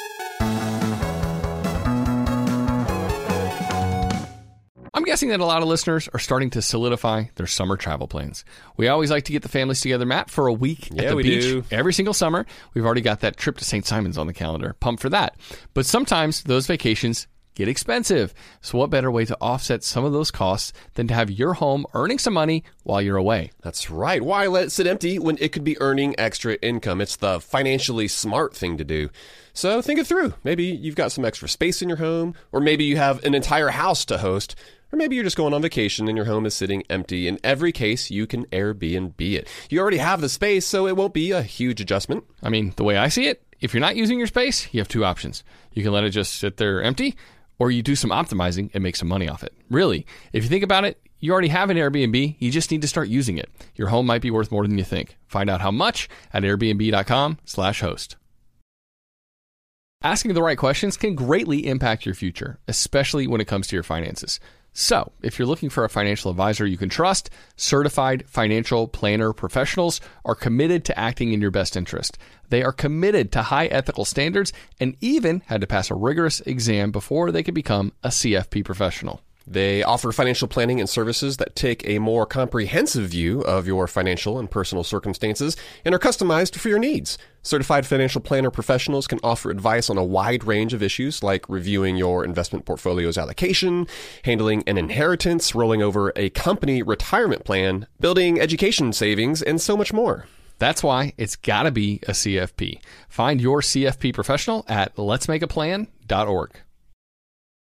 S1: I'm guessing that a lot of listeners are starting to solidify their summer travel plans. We always like to get the families together, Matt, for a week at the beach every single summer. We've already got that trip to St. Simon's on the calendar. Pumped for that. But sometimes those vacations get expensive. So what better way to offset some of those costs than to have your home earning some money while you're away?
S2: That's right. Why let it sit empty when it could be earning extra income? It's the financially smart thing to do. So think it through. Maybe you've got some extra space in your home, or maybe you have an entire house to host, or maybe you're just going on vacation and your home is sitting empty. In every case, you can Airbnb it. You already have the space, so it won't be a huge adjustment.
S1: I mean, the way I see it, if you're not using your space, you have two options. You can let it just sit there empty, or you do some optimizing and make some money off it. Really, if you think about it, you already have an Airbnb. You just need to start using it. Your home might be worth more than you think. Find out how much at airbnb.com/host. Asking the right questions can greatly impact your future, especially when it comes to your finances. So, if you're looking for a financial advisor you can trust, certified financial planner professionals are committed to acting in your best interest. They are committed to high ethical standards and even had to pass a rigorous exam before they could become a CFP professional.
S2: They offer financial planning and services that take a more comprehensive view of your financial and personal circumstances and are customized for your needs. Certified financial planner professionals can offer advice on a wide range of issues like reviewing your investment portfolio's allocation, handling an inheritance, rolling over a company retirement plan, building education savings, and so much more.
S1: That's why it's got to be a CFP. Find your CFP professional at letsmakeaplan.org.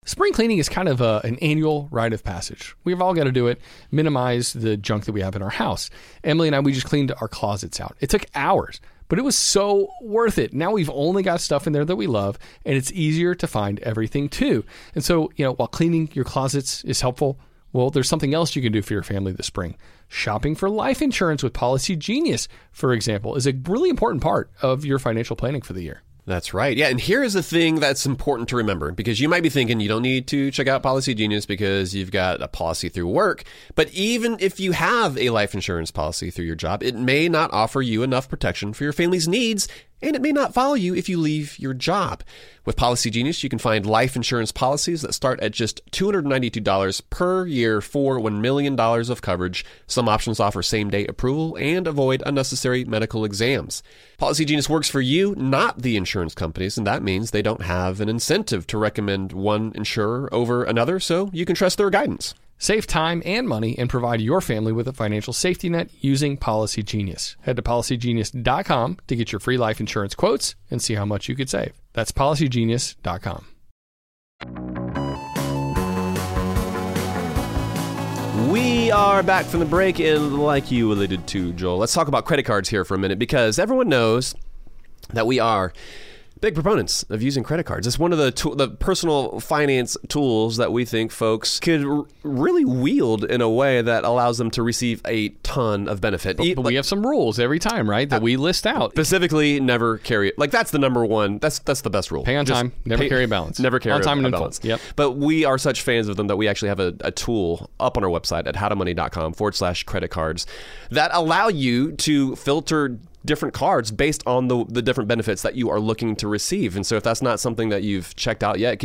S1: Spring cleaning is kind of an annual rite of passage. We've all got to do it, minimize the junk that we have in our house. Emily and I, we just cleaned our closets out. It took hours, but it was so worth it. Now we've only got stuff in there that we love, and it's easier to find everything too. And so, while cleaning your closets is helpful, well, there's something else you can do for your family this spring. Shopping for life insurance with Policy Genius, for example, is a really important part of your financial planning for the year.
S2: That's right. Yeah, and here is the thing that's important to remember, because you might be thinking you don't need to check out Policy Genius because you've got a policy through work. But even if you have a life insurance policy through your job, it may not offer you enough protection for your family's needs, and it may not follow you if you leave your job. With Policy Genius, you can find life insurance policies that start at just $292 per year for $1 million of coverage. Some options offer same-day approval and avoid unnecessary medical exams. Policy Genius works for you, not the insurance companies, and that means they don't have an incentive to recommend one insurer over another, so you can trust their guidance.
S1: Save time and money and provide your family with a financial safety net using Policy Genius. Head to policygenius.com to get your free life insurance quotes and see how much you could save. That's policygenius.com.
S2: We are back from the break, and like you alluded to, Joel, let's talk about credit cards here for a minute, because everyone knows that we are big proponents of using credit cards. It's one of the personal finance tools that we think folks could really wield in a way that allows them to receive a ton of benefit.
S1: But we have some rules every time, right, that we list out.
S2: Specifically, never carry it. Like, that's the number one. That's the best rule.
S1: Pay on time. Never carry a balance.
S2: Never carry
S1: on time and in full.
S2: balance.
S1: Yep.
S2: But we are such fans of them that we actually have a tool up on our website at howtomoney.com/credit cards that allow you to filter different cards based on the different benefits that you are looking to receive. And so if that's not something that you've checked out yet, because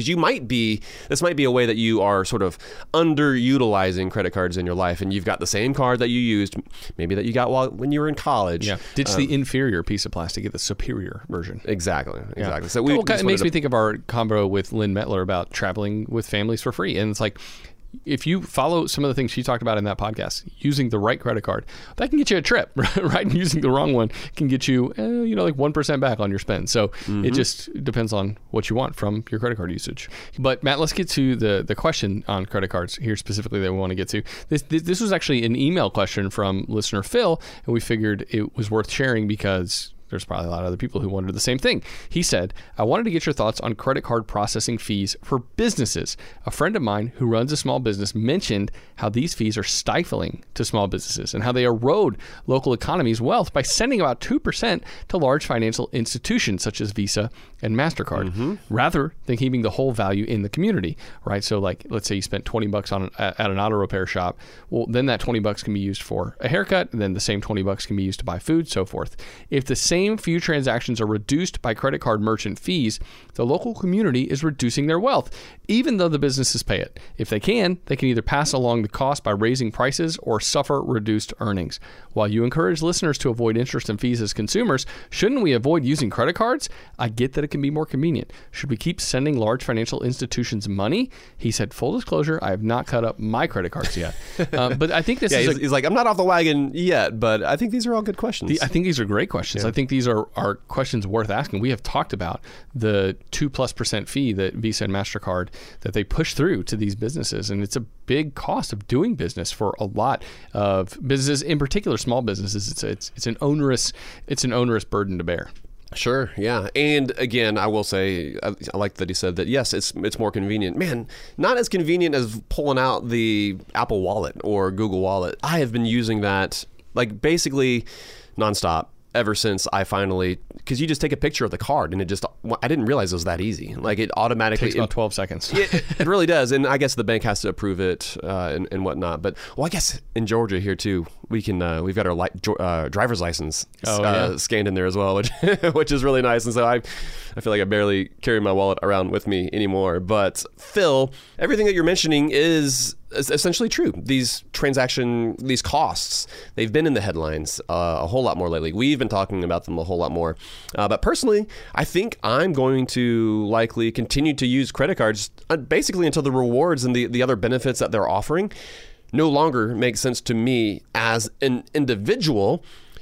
S2: this might be a way that you are sort of underutilizing credit cards in your life, and you've got the same card that you used, maybe that you got when you were in college.
S1: Yeah. Ditch the inferior piece of plastic, get the superior version.
S2: Exactly.
S1: Yeah.
S2: So
S1: it makes me think of our combo with Lynn Mettler about traveling with families for free. And it's like, if you follow some of the things she talked about in that podcast, using the right credit card, that can get you a trip, right? And using the wrong one can get you, like 1% back on your spend. So it just depends on what you want from your credit card usage. But Matt, let's get to the question on credit cards here specifically that we want to get to. This was actually an email question from listener Phil, and we figured it was worth sharing because there's probably a lot of other people who wonder the same thing. He said, I wanted to get your thoughts on credit card processing fees for businesses. A friend of mine who runs a small business mentioned how these fees are stifling to small businesses and how they erode local economies' wealth by sending about 2% to large financial institutions such as Visa and MasterCard, rather than keeping the whole value in the community, right? So like, let's say you spent $20 at an auto repair shop. Well, then that $20 can be used for a haircut, and then the same $20 can be used to buy food, so forth. If the same few transactions are reduced by credit card merchant fees, the local community is reducing their wealth, even though the businesses pay it. If they can either pass along the cost by raising prices or suffer reduced earnings. While you encourage listeners to avoid interest and fees as consumers, shouldn't we avoid using credit cards? I get that it can be more convenient. Should we keep sending large financial institutions money? He said, full disclosure, I have not cut up my credit cards yet. But I think
S2: he's like, I'm not off the wagon yet, but I think these are all good questions.
S1: I think these are great questions. Yeah. I think these are questions worth asking. We have talked about the 2+% fee that Visa and MasterCard that they push through to these businesses, and it's a big cost of doing business for a lot of businesses, in particular small businesses. It's an onerous burden to bear.
S2: Sure, yeah. And again, I will say, I like that he said that, yes, it's more convenient. Man, not as convenient as pulling out the Apple Wallet or Google Wallet. I have been using that like basically nonstop ever since I finally, because you just take a picture of the card and I didn't realize it was that easy. Like it automatically.
S1: It takes about 12 seconds.
S2: It really does. And I guess the bank has to approve it and whatnot. But, I guess in Georgia here too, we've got our driver's license scanned in there as well, which is really nice. And so I feel like I barely carry my wallet around with me anymore. But Phil, everything that you're mentioning is essentially true. These costs, they've been in the headlines a whole lot more lately. We've been talking about them a whole lot more. But personally, I think I'm going to likely continue to use credit cards basically until the rewards and the other benefits that they're offering no longer make sense to me as an individual.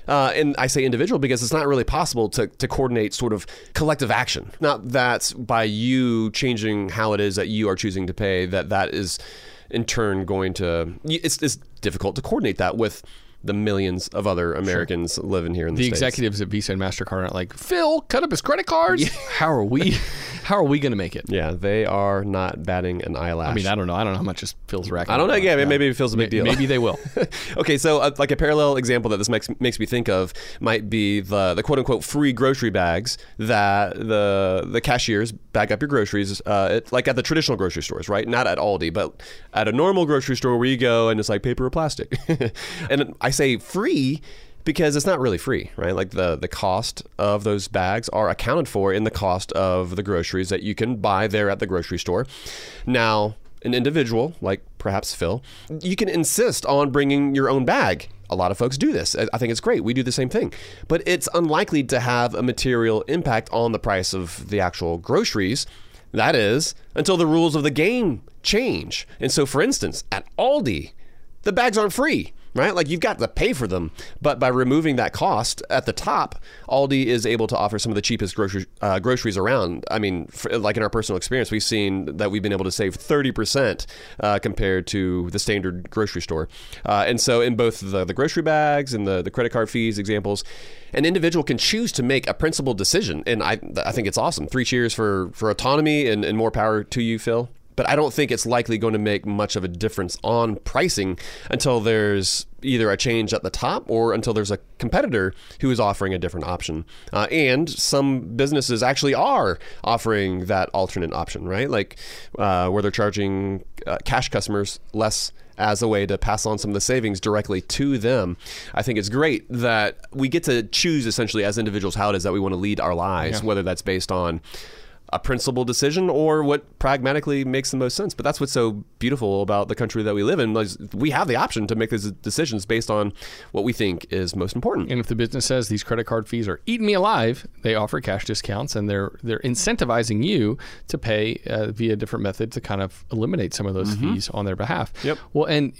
S2: And I say individual because it's not really possible to coordinate sort of collective action. Not that by you changing how it is that you are choosing to pay, that is in turn going to... It's difficult to coordinate that with the millions of other Americans living here in the States.
S1: The executives at Visa and MasterCard are like, Phil, cut up his credit cards? Yeah. How are we going to make it?
S2: Yeah, they are not batting an eyelash.
S1: I mean, I don't know how much is Phil's racking.
S2: I don't know. Yeah, maybe it feels a big deal.
S1: Maybe they will.
S2: Okay, so like a parallel example that this makes me think of might be the quote-unquote free grocery bags that the cashiers bag up your groceries, like at the traditional grocery stores, right? Not at Aldi, but at a normal grocery store where you go and it's like paper or plastic. And I say free because it's not really free, right? Like the cost of those bags are accounted for in the cost of the groceries that you can buy there at the grocery store. Now, an individual, like perhaps Phil, you can insist on bringing your own bag. A lot of folks do this. I think it's great. We do the same thing. But it's unlikely to have a material impact on the price of the actual groceries. That is, until the rules of the game change. And so, for instance, at Aldi, the bags aren't free. Right? Like you've got to pay for them. But by removing that cost at the top, Aldi is able to offer some of the cheapest groceries around. I mean, like in our personal experience, we've seen that we've been able to save 30% compared to the standard grocery store. And so in both the grocery bags and the credit card fees examples, an individual can choose to make a principled decision. And I think it's awesome. 3 cheers for autonomy and more power to you, Phil. But I don't think it's likely going to make much of a difference on pricing until there's either a change at the top or until there's a competitor who is offering a different option. And some businesses actually are offering that alternate option, right? Like where they're charging cash customers less as a way to pass on some of the savings directly to them. I think it's great that we get to choose essentially as individuals how it is that we want to lead our lives, whether that's based on a principled decision or what pragmatically makes the most sense. But that's what's so beautiful about the country that we live in. We have the option to make these decisions based on what we think is most important.
S1: And if the business says these credit card fees are eating me alive, they offer cash discounts and they're incentivizing you to pay via different method to kind of eliminate some of those fees on their behalf.
S2: Yep.
S1: Well, and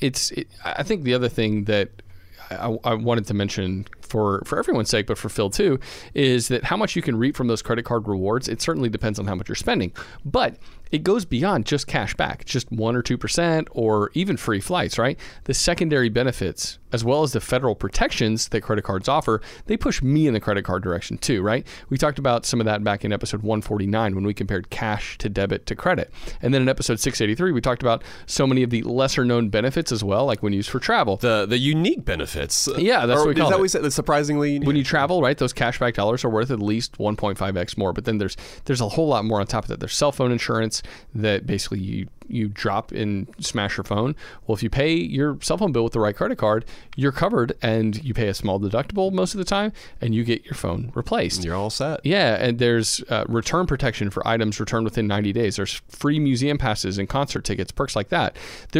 S1: I think the other thing that I wanted to mention for everyone's sake, but for Phil too, is that how much you can reap from those credit card rewards, it certainly depends on how much you're spending. But it goes beyond just cash back, just 1 or 2% or even free flights, right? The secondary benefits, as well as the federal protections that credit cards offer, they push me in the credit card direction too, right? We talked about some of that back in episode 149 when we compared cash to debit to credit. And then in episode 683, we talked about so many of the lesser known benefits as well, like when used for travel.
S2: The unique benefits.
S1: Yeah, that's what we call it.
S2: Is that what we said? That's surprisingly unique.
S1: When you travel, right, those cashback dollars are worth at least 1.5x more. But then there's a whole lot more on top of that. There's cell phone insurance that basically you drop and smash your phone. Well, if you pay your cell phone bill with the right credit card, you're covered and you pay a small deductible most of the time and you get your phone replaced.
S2: You're all set.
S1: Yeah, and there's return protection for items returned within 90 days. There's free museum passes and concert tickets, perks like that.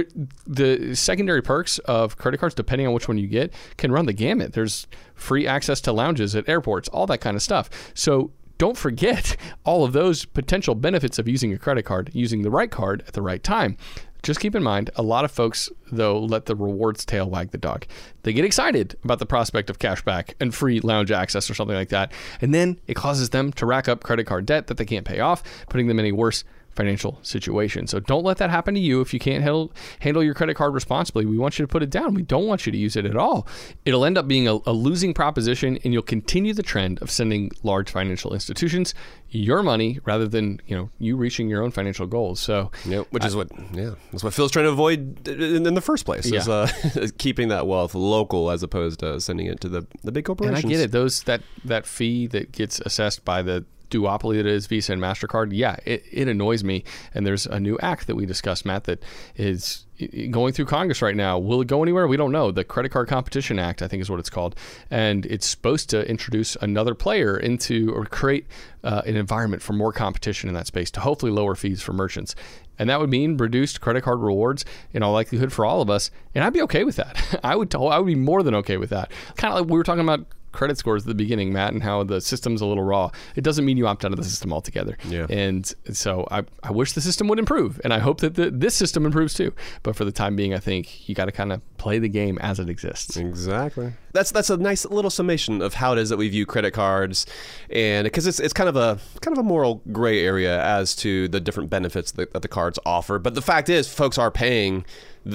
S1: The secondary perks of credit cards, depending on which one you get, can run the gamut. There's free access to lounges at airports, all that kind of stuff. So don't forget all of those potential benefits of using a credit card, using the right card at the right time. Just keep in mind, a lot of folks, though, let the rewards tail wag the dog. They get excited about the prospect of cash back and free lounge access or something like that. And then it causes them to rack up credit card debt that they can't pay off, putting them in a worse financial situation. So don't let that happen to you. If you can't handle your credit card responsibly, we want you to put it down. We don't want you to use it at all. It'll end up being a losing proposition, and you'll continue the trend of sending large financial institutions your money rather than you reaching your own financial goals. So
S2: that's what Phil's trying to avoid in the first place. Is keeping that wealth local as opposed to sending it to the big corporations.
S1: And I get it. That fee that gets assessed by the duopoly that is Visa and MasterCard, it annoys me. And there's a new act that we discussed, Matt, that is going through Congress right now. Will it go anywhere? We don't know. The Credit Card Competition Act, I think is what it's called. And it's supposed to introduce another player into or create an environment for more competition in that space to hopefully lower fees for merchants. And that would mean reduced credit card rewards in all likelihood for all of us. And I'd be okay with that. I would be more than okay with that. Kind of like we were talking about credit scores at the beginning, Matt, and how the system's a little raw. It doesn't mean you opt out of the system altogether.
S2: Yeah.
S1: And so I wish the system would improve, and I hope that this system improves too. But for the time being, I think you got to kind of play the game as it exists.
S2: Exactly. That's a nice little summation of how it is that we view credit cards, and because it's kind of a moral gray area as to the different benefits that the cards offer. But the fact is, folks are paying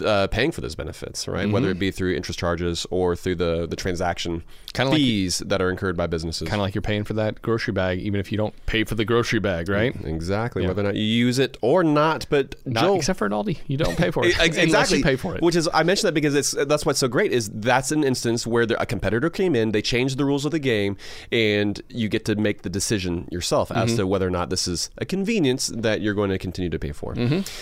S2: for those benefits, right?
S1: Mm-hmm.
S2: Whether it be through interest charges or through the transaction
S1: Kinda
S2: fees that are incurred by businesses.
S1: Kind of like you're paying for that grocery bag, even if you don't pay for the grocery bag, right?
S2: Exactly.
S1: Yeah.
S2: Whether or not you use it or not, but
S1: Not
S2: Joel,
S1: except for at Aldi, you don't pay for it.
S2: Exactly.
S1: Unless you pay for it.
S2: Which is, I mentioned that because that's what's so great is that's an instance where a competitor came in, they changed the rules of the game, and you get to make the decision yourself as to whether or not this is a convenience that you're going to continue to pay for.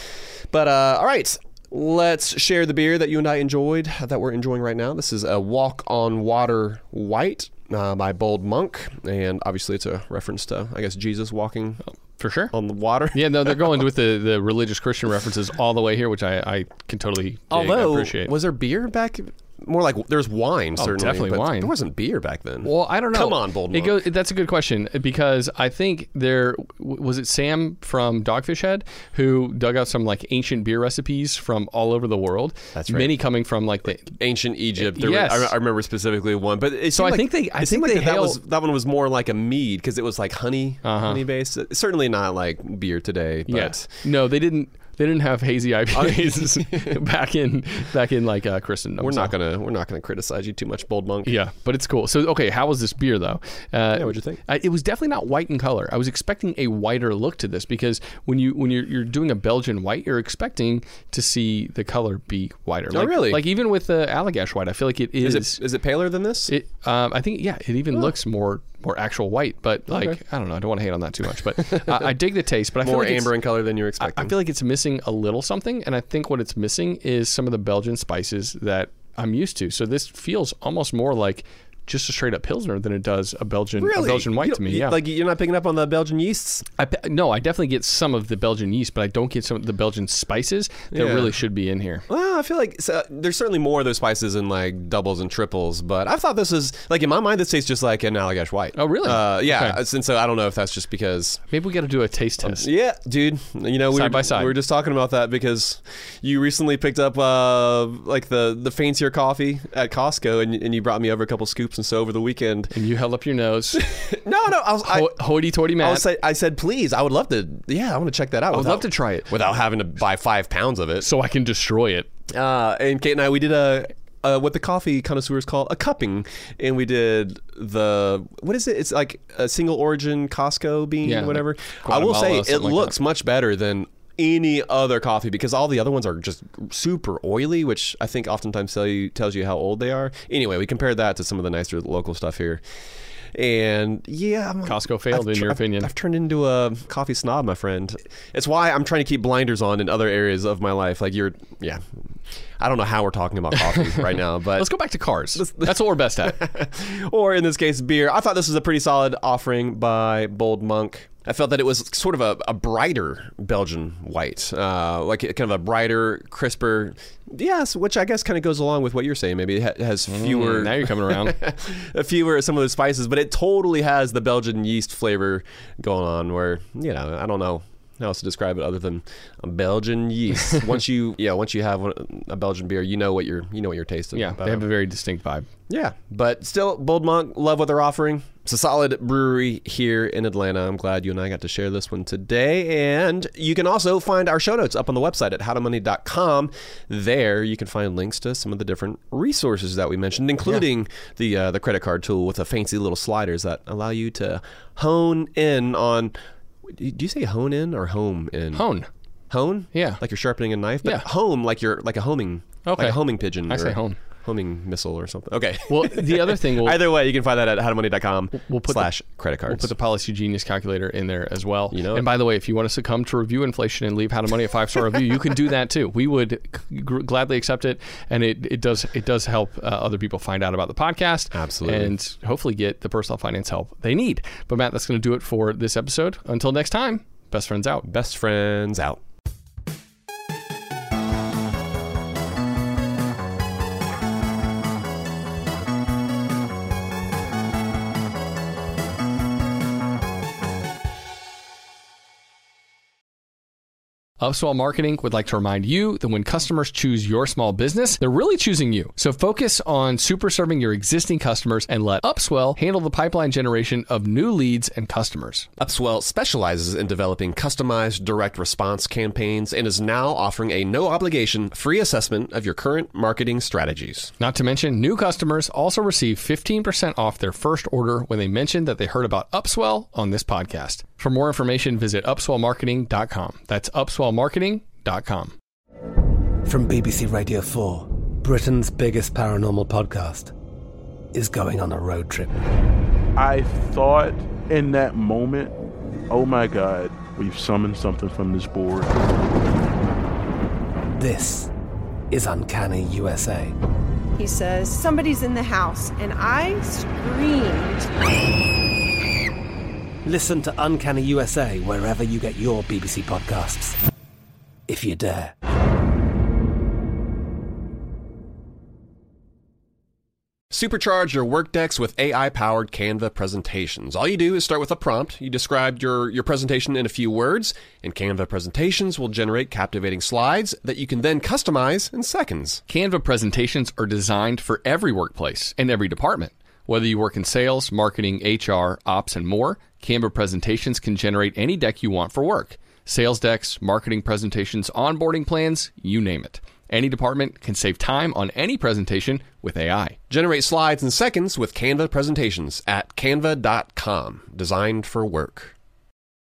S2: But all right. Let's share the beer that you and I enjoyed, that we're enjoying right now. This is a Walk on Water White by Bold Monk, and obviously it's a reference to, I guess, Jesus walking
S1: For sure.
S2: on the water.
S1: Yeah, no, they're going with the religious Christian references all the way here, which I can totally dig,
S2: Although,
S1: appreciate.
S2: was there beer back? More like there's wine, certainly.
S1: definitely
S2: but
S1: wine.
S2: There wasn't beer back then.
S1: Well, I don't know.
S2: Come on, Bold Monk.
S1: That's a good question, because I think was it Sam from Dogfish Head who dug out some like ancient beer recipes from all over the world.
S2: That's right.
S1: Many coming from like the
S2: Ancient Egypt.
S1: Yes.
S2: I remember specifically one, but it
S1: So
S2: seemed
S1: I think they- I
S2: it seemed
S1: think
S2: like
S1: they
S2: that one was more like a mead because it was like honey based. Certainly not like beer today. But
S1: Yes. No, they didn't have hazy IPAs back in like Christendom.
S2: we're not gonna criticize you too much, Bold Monk.
S1: Yeah, but it's cool. So, okay, how was this beer, though?
S2: What'd you think?
S1: It was definitely not white in color. I was expecting a whiter look to this, because when you're doing a Belgian white, you're expecting to see the color be whiter.
S2: Oh, really?
S1: Like even with the Allagash white, I feel like it is.
S2: Is it paler than this?
S1: I think, yeah, it even looks more actual white. But like,
S2: Okay.
S1: I don't know. I don't want to hate on that too much. But I dig the taste. But I feel
S2: more
S1: like
S2: amber in color than you were expecting.
S1: I feel like it's missing a little something, and I think what it's missing is some of the Belgian spices that I'm used to. So this feels almost more like just a straight up Pilsner than it does a Belgian white to me. Yeah.
S2: Like you're not picking up on the Belgian yeasts?
S1: No, I definitely get some of the Belgian yeast, but I don't get some of the Belgian spices that really should be in here.
S2: Well, I feel like there's certainly more of those spices in like doubles and triples, but I thought this is like, in my mind, this tastes just like an Allagash white.
S1: Oh, really?
S2: Yeah.
S1: Okay.
S2: And so I don't know if that's just because.
S1: Maybe we got to do a taste test.
S2: Yeah, dude. You know,
S1: Side by side.
S2: we were just talking about that because you recently picked up like the fancier coffee at Costco, and you brought me over a couple scoops, and so over the weekend.
S1: And you held up your nose.
S2: No,
S1: Hoity-toity Matt.
S2: I said, please, I would love to. Yeah, I want to check that out.
S1: I would love to try it.
S2: without having to buy 5 pounds of it.
S1: So I can destroy it.
S2: And Kate and I, we did what the coffee connoisseurs call a cupping, and we did what is it? It's like a single origin Costco bean, whatever. I will say it looks much better than any other coffee, because all the other ones are just super oily, which I think oftentimes tells you how old they are. Anyway, we compared that to some of the nicer local stuff here. And yeah,
S1: Costco failed, in your opinion.
S2: I've turned into a coffee snob, my friend. It's why I'm trying to keep blinders on in other areas of my life. Like I don't know how we're talking about coffee right now, but
S1: Let's go back to cars. That's what we're best at.
S2: or in this case, beer. I thought this was a pretty solid offering by Bold Monk. I felt that it was sort of a brighter Belgian white, like kind of a brighter, crisper. Yes, which I guess kind of goes along with what you're saying. Maybe it has fewer.
S1: Now you're coming around.
S2: fewer some of those spices, but it totally has the Belgian yeast flavor going on. Where I don't know how else to describe it other than a Belgian yeast. Once you have a Belgian beer, you know what you're tasting.
S1: Yeah, they have a very distinct vibe.
S2: Yeah, but still, Bold Monk, love what they're offering. It's a solid brewery here in Atlanta. I'm glad you and I got to share this one today. And you can also find our show notes up on the website at howtomoney.com. There you can find links to some of the different resources that we mentioned, including the credit card tool with the fancy little sliders that allow you to hone in on. Do you say hone in or home in?
S1: Hone.
S2: Hone?
S1: Yeah.
S2: Like you're sharpening a knife? But
S1: Yeah.
S2: home like you're like a homing.
S1: Okay.
S2: Like a homing pigeon.
S1: I say hone.
S2: Homing missile or something. Okay.
S1: Well, the other thing
S2: Either way, you can find that at howtomoney.com /credit cards.
S1: We'll put the Policy Genius calculator in there as well.
S2: And
S1: by the way, if you want us to come to review inflation and leave How to Money a 5-star review, you can do that too. We would gladly accept it, and it does help other people find out about the podcast.
S2: Absolutely.
S1: And hopefully get the personal finance help they need. But Matt, that's going to do it for this episode. Until next time, best friends out.
S2: Best friends out.
S1: Upswell Marketing would like to remind you that when customers choose your small business, they're really choosing you. So focus on super serving your existing customers and let Upswell handle the pipeline generation of new leads and customers.
S2: Upswell specializes in developing customized direct response campaigns and is now offering a no-obligation free assessment of your current marketing strategies.
S1: Not to mention, new customers also receive 15% off their first order when they mention that they heard about Upswell on this podcast. For more information, visit upswellmarketing.com. That's upswellmarketing.com.
S6: From BBC Radio 4, Britain's biggest paranormal podcast is going on a road trip.
S7: I thought in that moment, oh my God, we've summoned something from this board.
S6: This is Uncanny USA.
S8: He says, somebody's in the house, and I screamed.
S6: Listen to Uncanny USA wherever you get your BBC podcasts, if you dare.
S2: Supercharge your Workdex with AI-powered Canva presentations. All you do is start with a prompt. You describe your presentation in a few words, and Canva presentations will generate captivating slides that you can then customize in seconds.
S1: Canva presentations are designed for every workplace and every department. Whether you work in sales, marketing, HR, ops, and more, Canva presentations can generate any deck you want for work. Sales decks, marketing presentations, onboarding plans, you name it. Any department can save time on any presentation with AI.
S2: Generate slides in seconds with Canva presentations at canva.com. Designed for work.